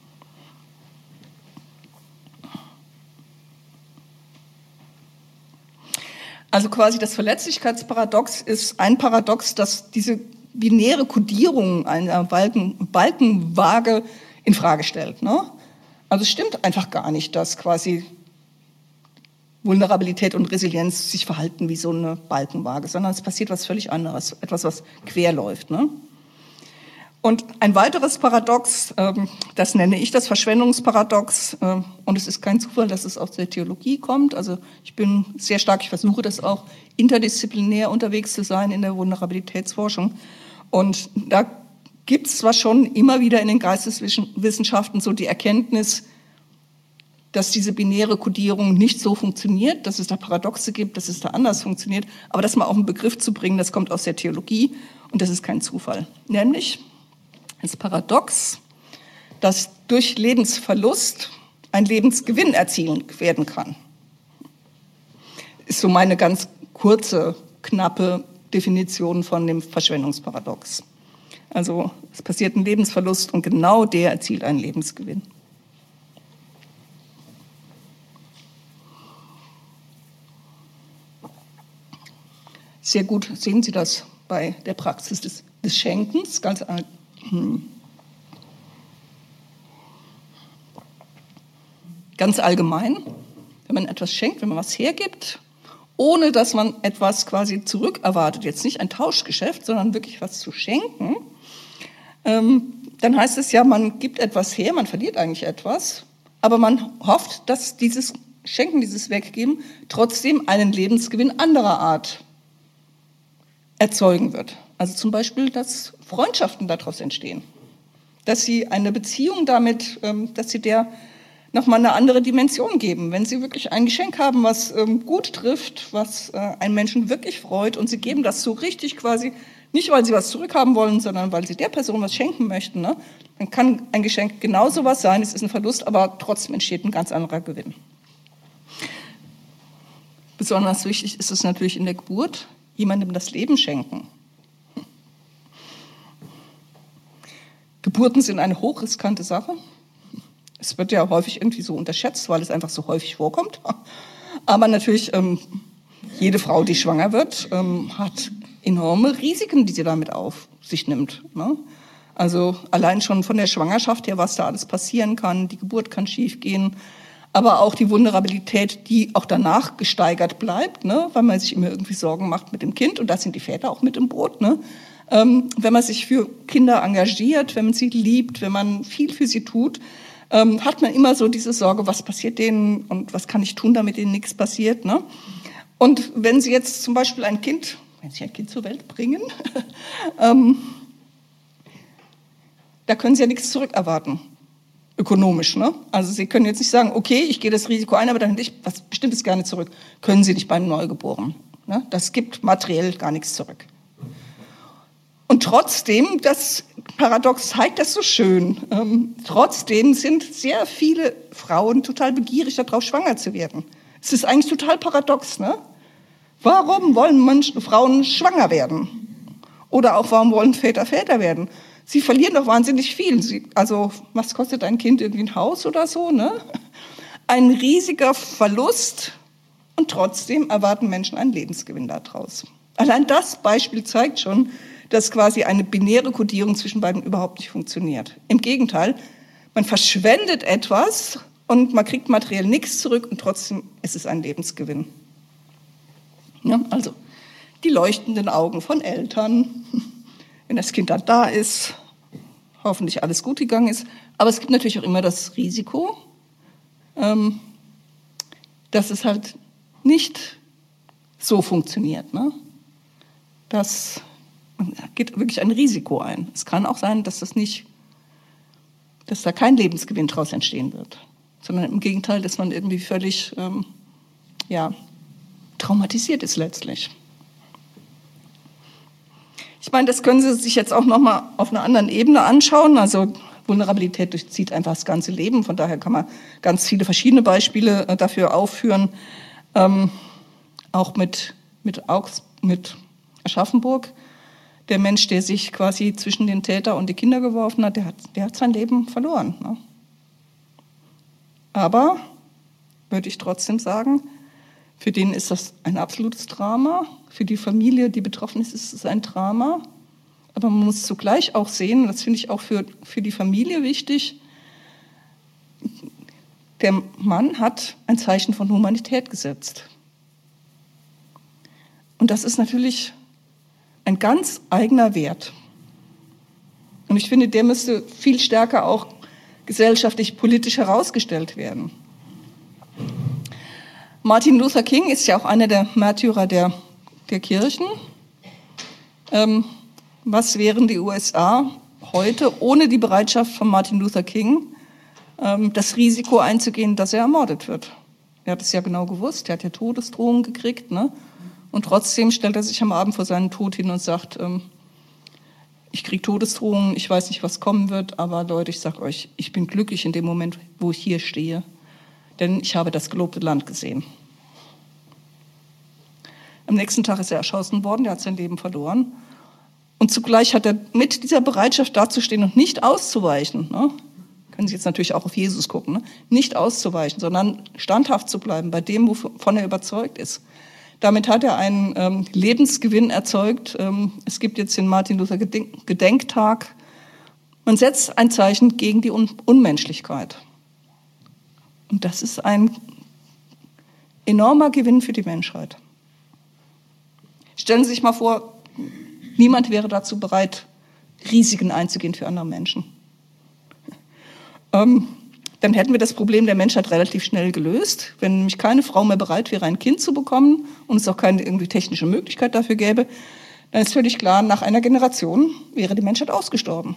Also quasi das Verletzlichkeitsparadox ist ein Paradox, das diese binäre Kodierung einer Balkenwaage in Frage stellt. Ne? Also es stimmt einfach gar nicht, dass quasi Vulnerabilität und Resilienz sich verhalten wie so eine Balkenwaage, sondern es passiert was völlig anderes, etwas, was quer läuft. Ne? Und ein weiteres Paradox, das nenne ich das Verschwendungsparadox, und es ist kein Zufall, dass es aus der Theologie kommt. Also ich versuche das auch interdisziplinär unterwegs zu sein in der Vulnerabilitätsforschung. Und da gibt es zwar schon immer wieder in den Geisteswissenschaften so die Erkenntnis, dass diese binäre Kodierung nicht so funktioniert, dass es da Paradoxe gibt, dass es da anders funktioniert, aber das mal auf den Begriff zu bringen, das kommt aus der Theologie und das ist kein Zufall. Nämlich das Paradox, dass durch Lebensverlust ein Lebensgewinn erzielt werden kann. Ist so meine ganz kurze, knappe Definition von dem Verschwendungsparadox. Also es passiert ein Lebensverlust und genau der erzielt einen Lebensgewinn. Sehr gut sehen Sie das bei der Praxis des Schenkens. Ganz allgemein, wenn man etwas schenkt, wenn man was hergibt, ohne dass man etwas quasi zurückerwartet, jetzt nicht ein Tauschgeschäft, sondern wirklich was zu schenken, dann heißt es ja, man gibt etwas her, man verliert eigentlich etwas, aber man hofft, dass dieses Schenken, dieses Weggeben trotzdem einen Lebensgewinn anderer Art erzeugen wird. Also zum Beispiel, dass Freundschaften daraus entstehen, dass Sie eine Beziehung damit, dass Sie der nochmal eine andere Dimension geben. Wenn Sie wirklich ein Geschenk haben, was gut trifft, was einen Menschen wirklich freut und Sie geben das so richtig quasi, nicht weil Sie was zurückhaben wollen, sondern weil Sie der Person was schenken möchten, ne? Dann kann ein Geschenk genauso was sein, es ist ein Verlust, aber trotzdem entsteht ein ganz anderer Gewinn. Besonders wichtig ist es natürlich in der Geburt, jemandem das Leben schenken. Geburten sind eine hochriskante Sache. Es wird ja häufig irgendwie so unterschätzt, weil es einfach so häufig vorkommt. Aber natürlich, jede Frau, die schwanger wird, hat enorme Risiken, die sie damit auf sich nimmt. Ne? Also allein schon von der Schwangerschaft her, was da alles passieren kann. Die Geburt kann schiefgehen, aber auch die Vulnerabilität, die auch danach gesteigert bleibt, ne? Weil man sich immer irgendwie Sorgen macht mit dem Kind. Und da sind die Väter auch mit im Boot. Ne? Wenn man sich für Kinder engagiert, wenn man sie liebt, wenn man viel für sie tut, hat man immer so diese Sorge, was passiert denen und was kann ich tun, damit ihnen nichts passiert. Ne? Und wenn Sie jetzt zum Beispiel wenn Sie ein Kind zur Welt bringen, da können Sie ja nichts zurückerwarten, ökonomisch. Ne? Also Sie können jetzt nicht sagen, okay, ich gehe das Risiko ein, aber dann hätte ich was Bestimmtes gerne zurück. Können Sie nicht beim Neugeborenen. Ne? Das gibt materiell gar nichts zurück. Und trotzdem, das Paradox zeigt das so schön, trotzdem sind sehr viele Frauen total begierig darauf, schwanger zu werden. Es ist eigentlich total paradox, ne? Warum wollen Frauen schwanger werden? Oder auch, warum wollen Väter Väter werden? Sie verlieren doch wahnsinnig viel. Also, was kostet ein Kind? Irgendwie ein Haus oder so, ne? Ein riesiger Verlust und trotzdem erwarten Menschen einen Lebensgewinn daraus. Allein das Beispiel zeigt schon, dass quasi eine binäre Kodierung zwischen beiden überhaupt nicht funktioniert. Im Gegenteil, man verschwendet etwas und man kriegt materiell nichts zurück und trotzdem ist es ein Lebensgewinn. Ja, also die leuchtenden Augen von Eltern, wenn das Kind dann da ist, hoffentlich alles gut gegangen ist. Aber es gibt natürlich auch immer das Risiko, dass es halt nicht so funktioniert. Ne? Man geht wirklich ein Risiko ein. Es kann auch sein, dass da kein Lebensgewinn daraus entstehen wird, sondern im Gegenteil, dass man irgendwie völlig traumatisiert ist letztlich. Ich meine, das können Sie sich jetzt auch noch mal auf einer anderen Ebene anschauen. Also Vulnerabilität durchzieht einfach das ganze Leben. Von daher kann man ganz viele verschiedene Beispiele dafür aufführen. Auch mit Aschaffenburg. Der Mensch, der sich quasi zwischen den Täter und die Kinder geworfen hat, der hat sein Leben verloren. Ne? Aber, würde ich trotzdem sagen, für den ist das ein absolutes Drama. Für die Familie, die betroffen ist, ist es ein Drama. Aber man muss zugleich auch sehen, das finde ich auch für die Familie wichtig, der Mann hat ein Zeichen von Humanität gesetzt. Und das ist natürlich ein ganz eigener Wert. Und ich finde, der müsste viel stärker auch gesellschaftlich, politisch herausgestellt werden. Martin Luther King ist ja auch einer der Märtyrer der Kirchen. Was wären die USA heute ohne die Bereitschaft von Martin Luther King, das Risiko einzugehen, dass er ermordet wird? Er hat es ja genau gewusst, er hat ja Todesdrohungen gekriegt, ne? Und trotzdem stellt er sich am Abend vor seinen Tod hin und sagt, ich kriege Todesdrohungen, ich weiß nicht, was kommen wird, aber Leute, ich sage euch, ich bin glücklich in dem Moment, wo ich hier stehe, denn ich habe das gelobte Land gesehen. Am nächsten Tag ist er erschossen worden, er hat sein Leben verloren. Und zugleich hat er mit dieser Bereitschaft dazustehen und nicht auszuweichen, ne? Können Sie jetzt natürlich auch auf Jesus gucken, ne? Nicht auszuweichen, sondern standhaft zu bleiben bei dem, wovon er überzeugt ist. Damit hat er einen Lebensgewinn erzeugt. Es gibt jetzt den Martin Luther Gedenktag. Man setzt ein Zeichen gegen die Unmenschlichkeit. Und das ist ein enormer Gewinn für die Menschheit. Stellen Sie sich mal vor, niemand wäre dazu bereit, Risiken einzugehen für andere Menschen. Dann hätten wir das Problem der Menschheit relativ schnell gelöst. Wenn nämlich keine Frau mehr bereit wäre, ein Kind zu bekommen und es auch keine irgendwie technische Möglichkeit dafür gäbe, dann ist völlig klar, nach einer Generation wäre die Menschheit ausgestorben.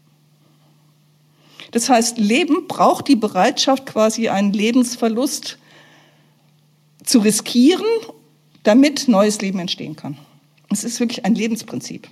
Das heißt, Leben braucht die Bereitschaft, quasi einen Lebensverlust zu riskieren, damit neues Leben entstehen kann. Es ist wirklich ein Lebensprinzip.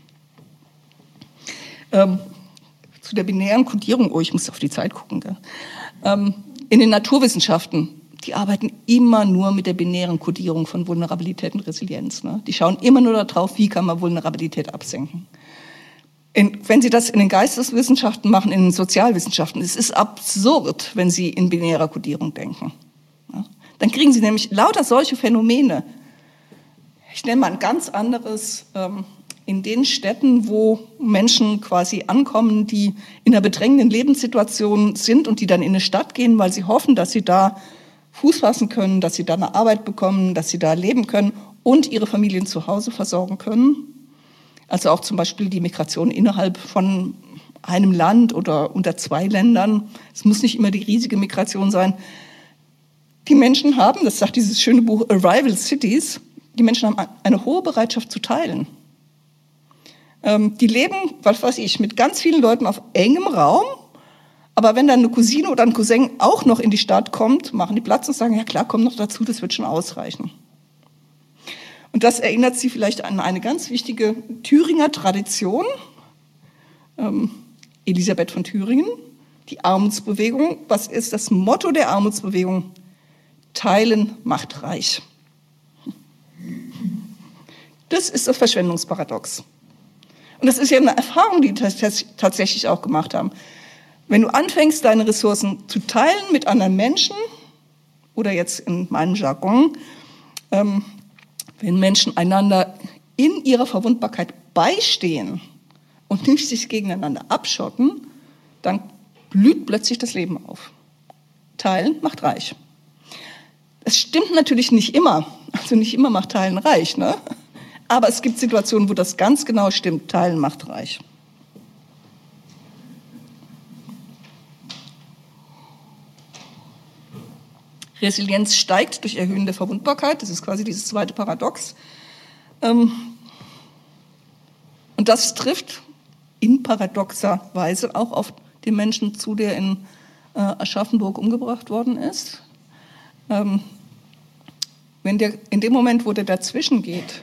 Zu der binären Kodierung, ich muss auf die Zeit gucken, gell? In den Naturwissenschaften, die arbeiten immer nur mit der binären Kodierung von Vulnerabilität und Resilienz. Ne? Die schauen immer nur darauf, wie kann man Vulnerabilität absenken. Wenn Sie das in den Geisteswissenschaften machen, in den Sozialwissenschaften, es ist absurd, wenn Sie in binärer Kodierung denken. Ja? Dann kriegen Sie nämlich lauter solche Phänomene. Ich nenne mal ein ganz anderes, in den Städten, wo Menschen quasi ankommen, die in einer bedrängenden Lebenssituation sind und die dann in eine Stadt gehen, weil sie hoffen, dass sie da Fuß fassen können, dass sie da eine Arbeit bekommen, dass sie da leben können und ihre Familien zu Hause versorgen können. Also auch zum Beispiel die Migration innerhalb von einem Land oder unter zwei Ländern. Es muss nicht immer die riesige Migration sein. Die Menschen haben, das sagt dieses schöne Buch Arrival Cities, die Menschen haben eine hohe Bereitschaft zu teilen. Die leben, was weiß ich, mit ganz vielen Leuten auf engem Raum, aber wenn dann eine Cousine oder ein Cousin auch noch in die Stadt kommt, machen die Platz und sagen, ja klar, komm noch dazu, das wird schon ausreichen. Und das erinnert Sie vielleicht an eine ganz wichtige Thüringer Tradition, Elisabeth von Thüringen, die Armutsbewegung. Was ist das Motto der Armutsbewegung? Teilen macht reich. Das ist das Verschwendungsparadox. Und das ist ja eine Erfahrung, die wir tatsächlich auch gemacht haben. Wenn du anfängst, deine Ressourcen zu teilen mit anderen Menschen, oder jetzt in meinem Jargon, wenn Menschen einander in ihrer Verwundbarkeit beistehen und nicht sich gegeneinander abschotten, dann blüht plötzlich das Leben auf. Teilen macht reich. Das stimmt natürlich nicht immer. Also nicht immer macht Teilen reich, ne? Aber es gibt Situationen, wo das ganz genau stimmt. Teilen macht reich. Resilienz steigt durch Erhöhen der Verwundbarkeit. Das ist quasi dieses zweite Paradox. Und das trifft in paradoxer Weise auch auf den Menschen zu, der in Aschaffenburg umgebracht worden ist. In dem Moment, wo der dazwischen geht,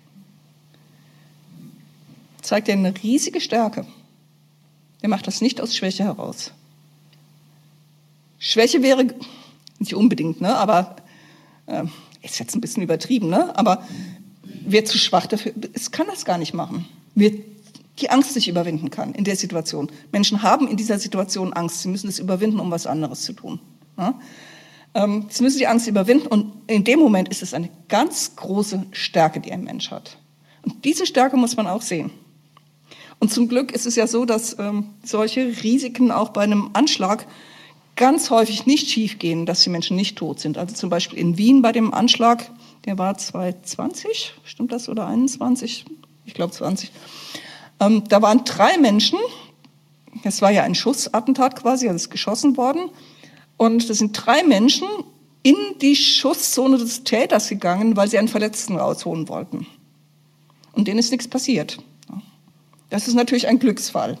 zeigt er eine riesige Stärke. Er macht das nicht aus Schwäche heraus. Schwäche wäre nicht unbedingt, ne, aber ist jetzt ein bisschen übertrieben, ne, aber wer zu schwach dafür ist, kann das gar nicht machen. Wer die Angst sich überwinden kann in der Situation. Menschen haben in dieser Situation Angst. Sie müssen es überwinden, um was anderes zu tun. Ne? Sie müssen die Angst überwinden und in dem Moment ist es eine ganz große Stärke, die ein Mensch hat. Und diese Stärke muss man auch sehen. Und zum Glück ist es ja so, dass solche Risiken auch bei einem Anschlag ganz häufig nicht schiefgehen, dass die Menschen nicht tot sind. Also zum Beispiel in Wien bei dem Anschlag, der war 2020, stimmt das, oder 21? Ich glaube 20. Da waren 3 Menschen, das war ja ein Schussattentat quasi, also ist geschossen worden. Und das sind 3 Menschen in die Schusszone des Täters gegangen, weil sie einen Verletzten rausholen wollten. Und denen ist nichts passiert. Das ist natürlich ein Glücksfall.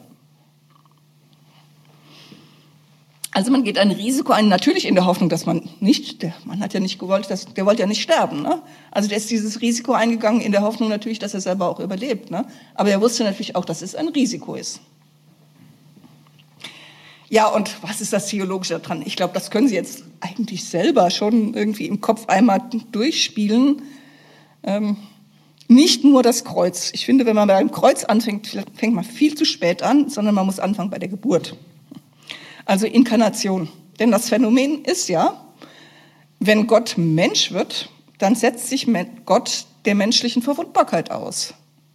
Also man geht ein Risiko ein, natürlich in der Hoffnung, dass man nicht, der Mann hat ja nicht gewollt, der wollte ja nicht sterben. Ne? Also der ist dieses Risiko eingegangen in der Hoffnung natürlich, dass er selber auch überlebt. Ne? Aber er wusste natürlich auch, dass es ein Risiko ist. Ja, und was ist das Theologische daran? Ich glaube, das können Sie jetzt eigentlich selber schon irgendwie im Kopf einmal durchspielen. Nicht nur das Kreuz. Ich finde, wenn man beim Kreuz anfängt, fängt man viel zu spät an, sondern man muss anfangen bei der Geburt. Also Inkarnation. Denn das Phänomen ist ja, wenn Gott Mensch wird, dann setzt sich Gott der menschlichen Verwundbarkeit aus.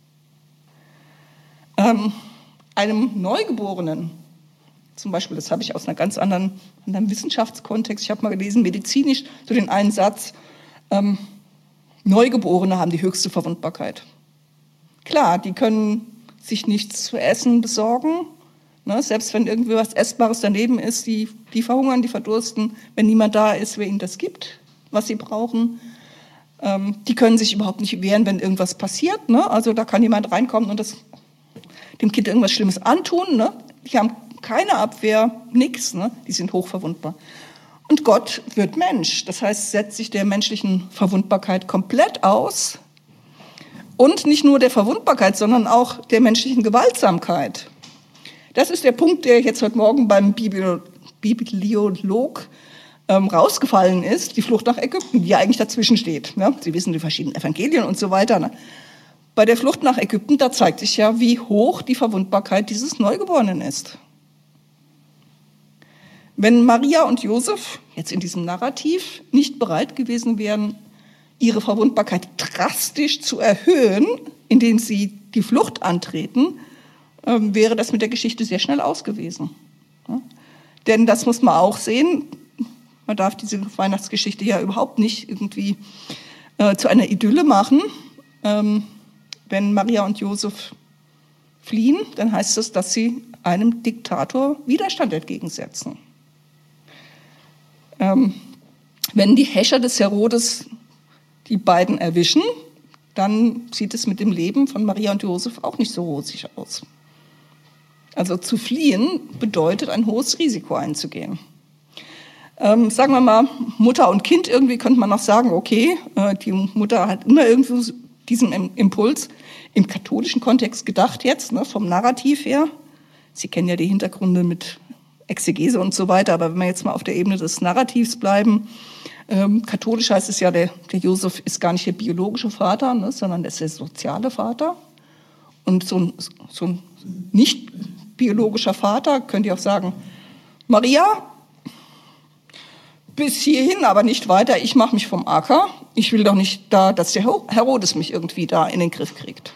Einem Neugeborenen, zum Beispiel, das habe ich aus einem Wissenschaftskontext, ich habe mal gelesen, medizinisch, so den einen Satz, Neugeborene haben die höchste Verwundbarkeit. Klar, die können sich nichts zu essen besorgen, ne, selbst wenn irgendwie was Essbares daneben ist, die verhungern, die verdursten, wenn niemand da ist, wer ihnen das gibt, was sie brauchen. Die können sich überhaupt nicht wehren, wenn irgendwas passiert, ne? Also da kann jemand reinkommen und dem Kind irgendwas Schlimmes antun, ne? Die haben keine Abwehr, nichts, ne? Die sind hochverwundbar. Und Gott wird Mensch, das heißt, setzt sich der menschlichen Verwundbarkeit komplett aus und nicht nur der Verwundbarkeit, sondern auch der menschlichen Gewaltsamkeit. Das ist der Punkt, der jetzt heute Morgen beim Bibliolog rausgefallen ist, die Flucht nach Ägypten, die ja eigentlich dazwischen steht. Ne? Sie wissen die verschiedenen Evangelien und so weiter. Ne? Bei der Flucht nach Ägypten, da zeigt sich ja, wie hoch die Verwundbarkeit dieses Neugeborenen ist. Wenn Maria und Josef jetzt in diesem Narrativ nicht bereit gewesen wären, ihre Verwundbarkeit drastisch zu erhöhen, indem sie die Flucht antreten, wäre das mit der Geschichte sehr schnell aus gewesen. Ja? Denn das muss man auch sehen, man darf diese Weihnachtsgeschichte ja überhaupt nicht irgendwie zu einer Idylle machen. Wenn Maria und Josef fliehen, dann heißt das, dass sie einem Diktator Widerstand entgegensetzen. Wenn die Häscher des Herodes die beiden erwischen, dann sieht es mit dem Leben von Maria und Josef auch nicht so rosig aus. Also zu fliehen bedeutet, ein hohes Risiko einzugehen. Sagen wir mal, Mutter und Kind, irgendwie könnte man noch sagen, okay, die Mutter hat immer irgendwie diesen Impuls im katholischen Kontext gedacht jetzt, ne, vom Narrativ her. Sie kennen ja die Hintergründe mit Exegese und so weiter, aber wenn wir jetzt mal auf der Ebene des Narrativs bleiben, katholisch heißt es ja, der Josef ist gar nicht der biologische Vater, ne, sondern der ist der soziale Vater. Und so ein nicht biologischer Vater könnte auch sagen, Maria, bis hierhin, aber nicht weiter, ich mache mich vom Acker. Ich will doch nicht da, dass der Herodes mich irgendwie da in den Griff kriegt.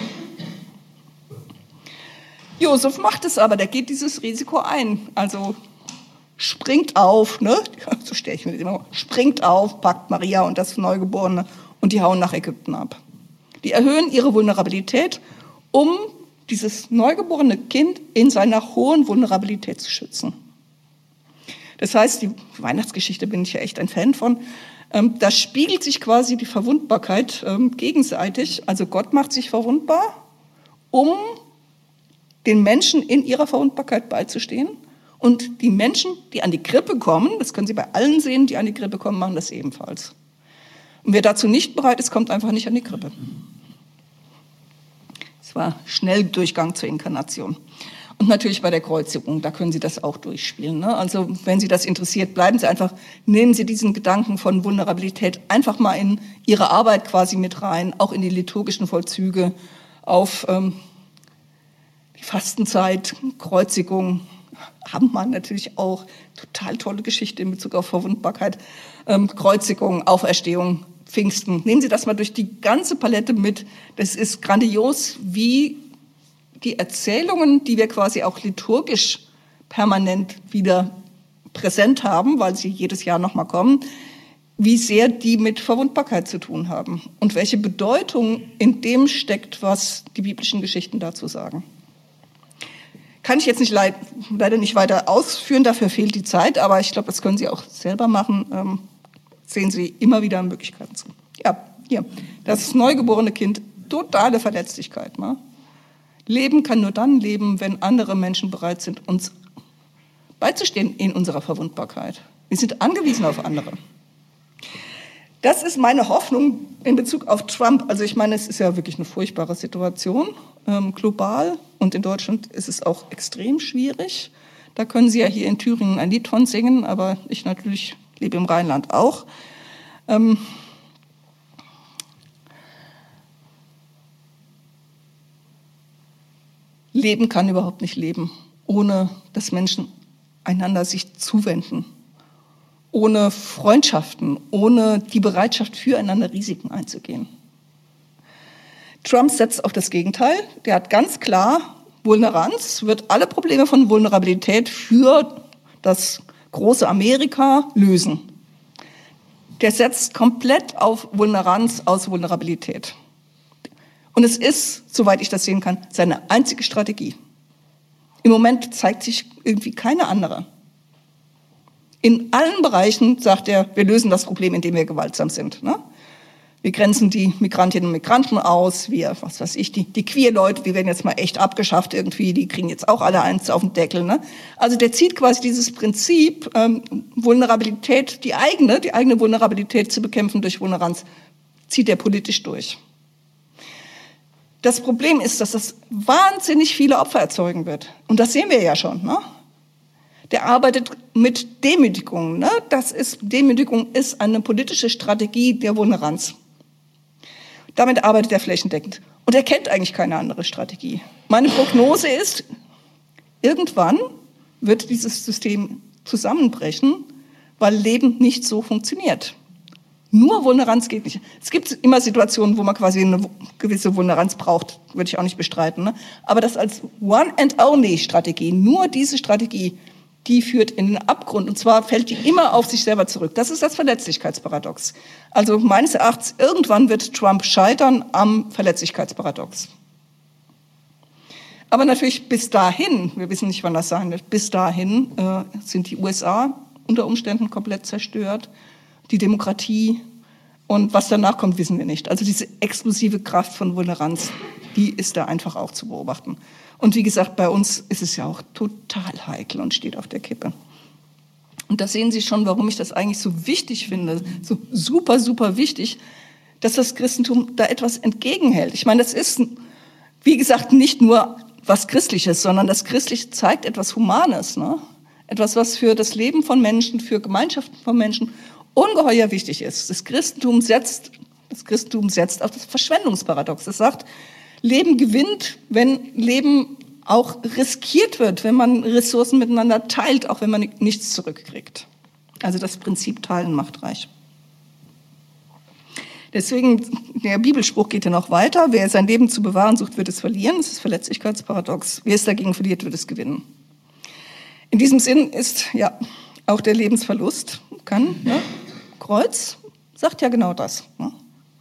Josef macht es aber, der geht dieses Risiko ein. Also springt auf, ne? So stelle ich mir das immer vor. Springt auf, packt Maria und das Neugeborene und die hauen nach Ägypten ab. Die erhöhen ihre Vulnerabilität, um dieses neugeborene Kind in seiner hohen Vulnerabilität zu schützen. Das heißt, die Weihnachtsgeschichte bin ich ja echt ein Fan von. Da spiegelt sich quasi die Verwundbarkeit gegenseitig. Also Gott macht sich verwundbar, um den Menschen in ihrer Verwundbarkeit beizustehen. Und die Menschen, die an die Krippe kommen, das können Sie bei allen sehen, die an die Krippe kommen, machen das ebenfalls. Und wer dazu nicht bereit ist, kommt einfach nicht an die Krippe. Es war Schnelldurchgang zur Inkarnation. Und natürlich bei der Kreuzigung, da können Sie das auch durchspielen. Ne? Also wenn Sie das interessiert, bleiben Sie einfach, nehmen Sie diesen Gedanken von Vulnerabilität einfach mal in Ihre Arbeit quasi mit rein, auch in die liturgischen Vollzüge, auf die Fastenzeit, Kreuzigung, haben wir natürlich auch total tolle Geschichte in Bezug auf Verwundbarkeit, Kreuzigung, Auferstehung, Pfingsten. Nehmen Sie das mal durch die ganze Palette mit. Das ist grandios, wie die Erzählungen, die wir quasi auch liturgisch permanent wieder präsent haben, weil sie jedes Jahr nochmal kommen, wie sehr die mit Verwundbarkeit zu tun haben und welche Bedeutung in dem steckt, was die biblischen Geschichten dazu sagen. Kann ich jetzt leider nicht weiter ausführen, dafür fehlt die Zeit, aber ich glaube, das können Sie auch selber machen. Sehen Sie immer wieder Möglichkeiten zu. Ja, hier, das neugeborene Kind, totale Verletzlichkeit, ne? Leben kann nur dann leben, wenn andere Menschen bereit sind, uns beizustehen in unserer Verwundbarkeit. Wir sind angewiesen auf andere. Das ist meine Hoffnung in Bezug auf Trump. Also ich meine, es ist ja wirklich eine furchtbare Situation, global. Und in Deutschland ist es auch extrem schwierig. Da können Sie ja hier in Thüringen ein Lied von singen, aber ich natürlich lebe im Leben kann überhaupt nicht leben, ohne dass Menschen einander sich zuwenden, ohne Freundschaften, ohne die Bereitschaft, füreinander Risiken einzugehen. Trump setzt auf das Gegenteil. Der hat ganz klar, Vulneranz wird alle Probleme von Vulnerabilität für das große Amerika lösen. Der setzt komplett auf Vulneranz aus Vulnerabilität. Und es ist, soweit ich das sehen kann, seine einzige Strategie. Im Moment zeigt sich irgendwie keine andere. In allen Bereichen sagt er, wir lösen das Problem, indem wir gewaltsam sind. Ne? Wir grenzen die Migrantinnen und Migranten aus, die Queer-Leute, die werden jetzt mal echt abgeschafft irgendwie, die kriegen jetzt auch alle eins auf den Deckel. Ne? Also der zieht quasi dieses Prinzip, Vulnerabilität, die eigene Vulnerabilität zu bekämpfen durch Vulneranz, zieht er politisch durch. Das Problem ist, dass das wahnsinnig viele Opfer erzeugen wird. Und das sehen wir ja schon. Ne? Der arbeitet mit Demütigung. Ne? Demütigung ist eine politische Strategie der Vulneranz. Damit arbeitet er flächendeckend. Und er kennt eigentlich keine andere Strategie. Meine Prognose ist, irgendwann wird dieses System zusammenbrechen, weil Leben nicht so funktioniert. Nur Vulneranz geht nicht. Es gibt immer Situationen, wo man quasi eine gewisse Vulneranz braucht, würde ich auch nicht bestreiten. Ne? Aber das als One-and-Only-Strategie, nur diese Strategie, die führt in den Abgrund. Und zwar fällt die immer auf sich selber zurück. Das ist das Verletzlichkeitsparadox. Also meines Erachtens, irgendwann wird Trump scheitern am Verletzlichkeitsparadox. Aber natürlich bis dahin, wir wissen nicht, wann das sein wird, bis dahin sind die USA unter Umständen komplett zerstört. Die Demokratie und was danach kommt, wissen wir nicht. Also diese explosive Kraft von Vulneranz, die ist da einfach auch zu beobachten. Und wie gesagt, bei uns ist es ja auch total heikel und steht auf der Kippe. Und da sehen Sie schon, warum ich das eigentlich so wichtig finde, so super, super wichtig, dass das Christentum da etwas entgegenhält. Ich meine, das ist, wie gesagt, nicht nur was Christliches, sondern das Christliche zeigt etwas Humanes, ne? Etwas, was für das Leben von Menschen, für Gemeinschaften von Menschen ungeheuer wichtig ist. Das Christentum setzt auf das Verschwendungsparadox. Es sagt, Leben gewinnt, wenn Leben auch riskiert wird, wenn man Ressourcen miteinander teilt, auch wenn man nichts zurückkriegt. Also das Prinzip Teilen macht reich. Deswegen, der Bibelspruch geht ja noch weiter. Wer sein Leben zu bewahren sucht, wird es verlieren. Das ist das Verletzlichkeitsparadox. Wer es dagegen verliert, wird es gewinnen. In diesem Sinn ist ja auch der Lebensverlust Kreuz sagt ja genau das. Ne?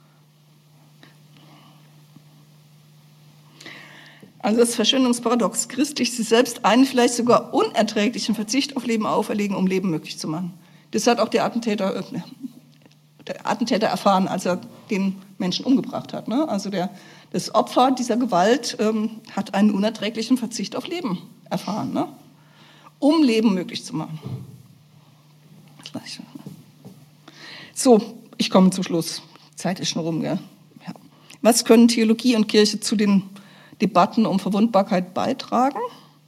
Also das Verschwendungsparadox. Christlich sich selbst einen vielleicht sogar unerträglichen Verzicht auf Leben auferlegen, um Leben möglich zu machen. Das hat auch der Attentäter erfahren, als er den Menschen umgebracht hat. Ne? Also das Opfer dieser Gewalt hat einen unerträglichen Verzicht auf Leben erfahren, ne? Um Leben möglich zu machen. So, ich komme zum Schluss. Zeit ist schon rum, gell? Ja. Was können Theologie und Kirche zu den Debatten um Verwundbarkeit beitragen?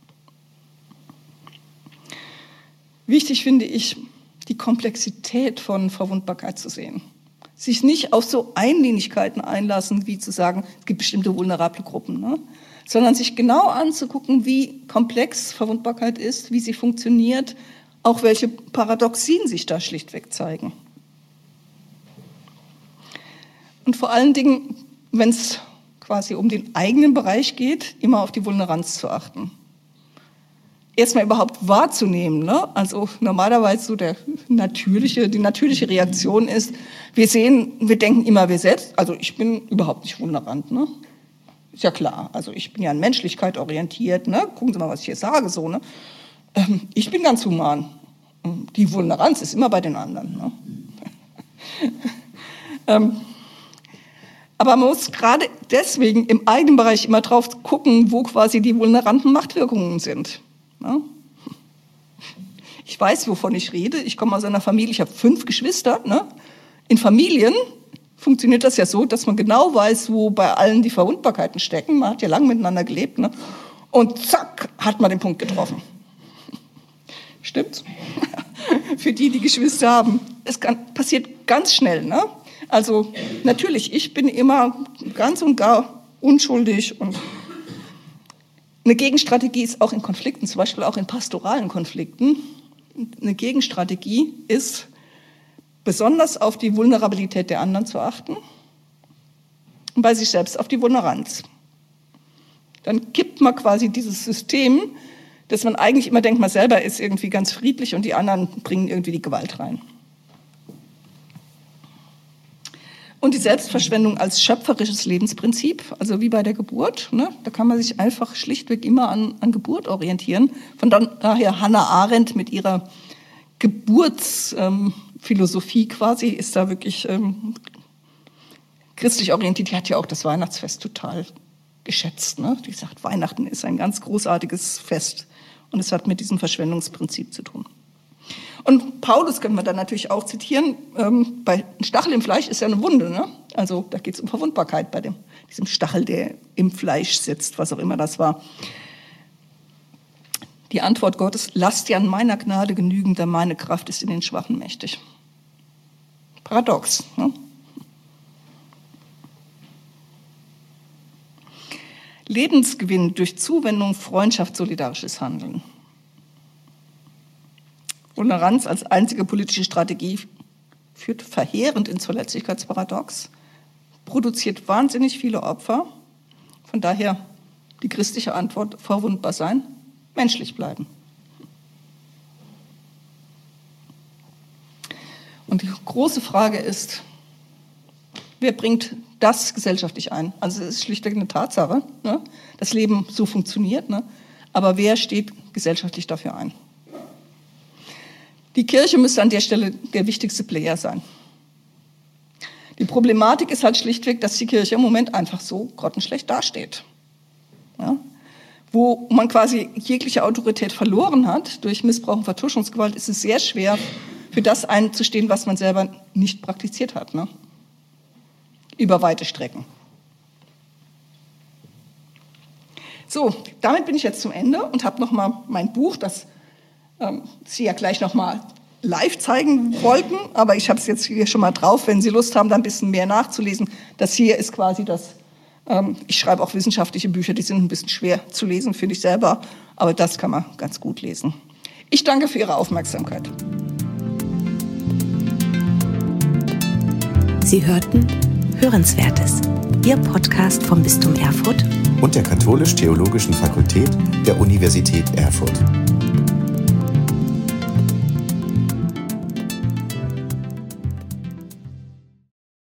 Wichtig finde ich, die Komplexität von Verwundbarkeit zu sehen. Sich nicht auf so Einlinigkeiten einlassen, wie zu sagen, es gibt bestimmte vulnerable Gruppen, ne? Sondern sich genau anzugucken, wie komplex Verwundbarkeit ist, wie sie funktioniert, auch welche Paradoxien sich da schlichtweg zeigen. Und vor allen Dingen, wenn es quasi um den eigenen Bereich geht, immer auf die Vulneranz zu achten. Erstmal überhaupt wahrzunehmen, ne? Also normalerweise so die natürliche Reaktion ist, wir denken immer, wir selbst, also ich bin überhaupt nicht vulnerant, ne? Ist ja klar, also ich bin ja an Menschlichkeit orientiert, ne? Gucken Sie mal, was ich hier sage, so, ne? Ich bin ganz human. Die Vulneranz ist immer bei den anderen, ne? Aber man muss gerade deswegen im eigenen Bereich immer drauf gucken, wo quasi die vulneranten Machtwirkungen sind. Ne? Ich weiß, wovon ich rede. Ich komme aus einer Familie, ich habe 5 Geschwister. Ne? In Familien funktioniert das ja so, dass man genau weiß, wo bei allen die Verwundbarkeiten stecken. Man hat ja lange miteinander gelebt. Ne? Und zack, hat man den Punkt getroffen. Stimmt's? Für die Geschwister haben. Es passiert ganz schnell. Ne? Also natürlich, ich bin immer ganz und gar unschuldig. Eine Gegenstrategie ist auch in Konflikten, zum Beispiel auch in pastoralen Konflikten. Eine Gegenstrategie ist, besonders auf die Vulnerabilität der anderen zu achten und bei sich selbst auf die Vulneranz. Dann kippt man quasi dieses System, dass man eigentlich immer denkt, man selber ist irgendwie ganz friedlich und die anderen bringen irgendwie die Gewalt rein. Und die Selbstverschwendung als schöpferisches Lebensprinzip, also wie bei der Geburt, ne? Da kann man sich einfach schlichtweg immer an Geburt orientieren. Von daher Hannah Arendt mit ihrer Geburtsphilosophie quasi ist da wirklich christlich orientiert. Die hat ja auch das Weihnachtsfest total geschätzt. Ne? Die sagt, Weihnachten ist ein ganz großartiges Fest und es hat mit diesem Verschwendungsprinzip zu tun. Und Paulus können wir dann natürlich auch zitieren. Bei einem Stachel im Fleisch ist ja eine Wunde. Ne? Also da geht es um Verwundbarkeit bei diesem Stachel, der im Fleisch sitzt, was auch immer das war. Die Antwort Gottes, lasst dir an meiner Gnade genügen, denn meine Kraft ist in den Schwachen mächtig. Paradox. Ne? Lebensgewinn durch Zuwendung, Freundschaft, solidarisches Handeln. Toleranz als einzige politische Strategie führt verheerend ins Verletzlichkeitsparadox, produziert wahnsinnig viele Opfer. Von daher die christliche Antwort, verwundbar sein, menschlich bleiben. Und die große Frage ist, wer bringt das gesellschaftlich ein? Also es ist schlichtweg eine Tatsache, ne? Das Leben so funktioniert, ne? Aber wer steht gesellschaftlich dafür ein? Die Kirche müsste an der Stelle der wichtigste Player sein. Die Problematik ist halt schlichtweg, dass die Kirche im Moment einfach so grottenschlecht dasteht. Ja? Wo man quasi jegliche Autorität verloren hat durch Missbrauch und Vertuschungsgewalt, ist es sehr schwer, für das einzustehen, was man selber nicht praktiziert hat. Ne? Über weite Strecken. So, damit bin ich jetzt zum Ende und habe nochmal mein Buch, das Sie ja gleich nochmal live zeigen wollten, aber ich habe es jetzt hier schon mal drauf, wenn Sie Lust haben, da ein bisschen mehr nachzulesen. Das hier ist quasi das, ich schreibe auch wissenschaftliche Bücher, die sind ein bisschen schwer zu lesen, finde ich selber, aber das kann man ganz gut lesen. Ich danke für Ihre Aufmerksamkeit. Sie hörten Hörenswertes, Ihr Podcast vom Bistum Erfurt und der Katholisch-Theologischen Fakultät der Universität Erfurt.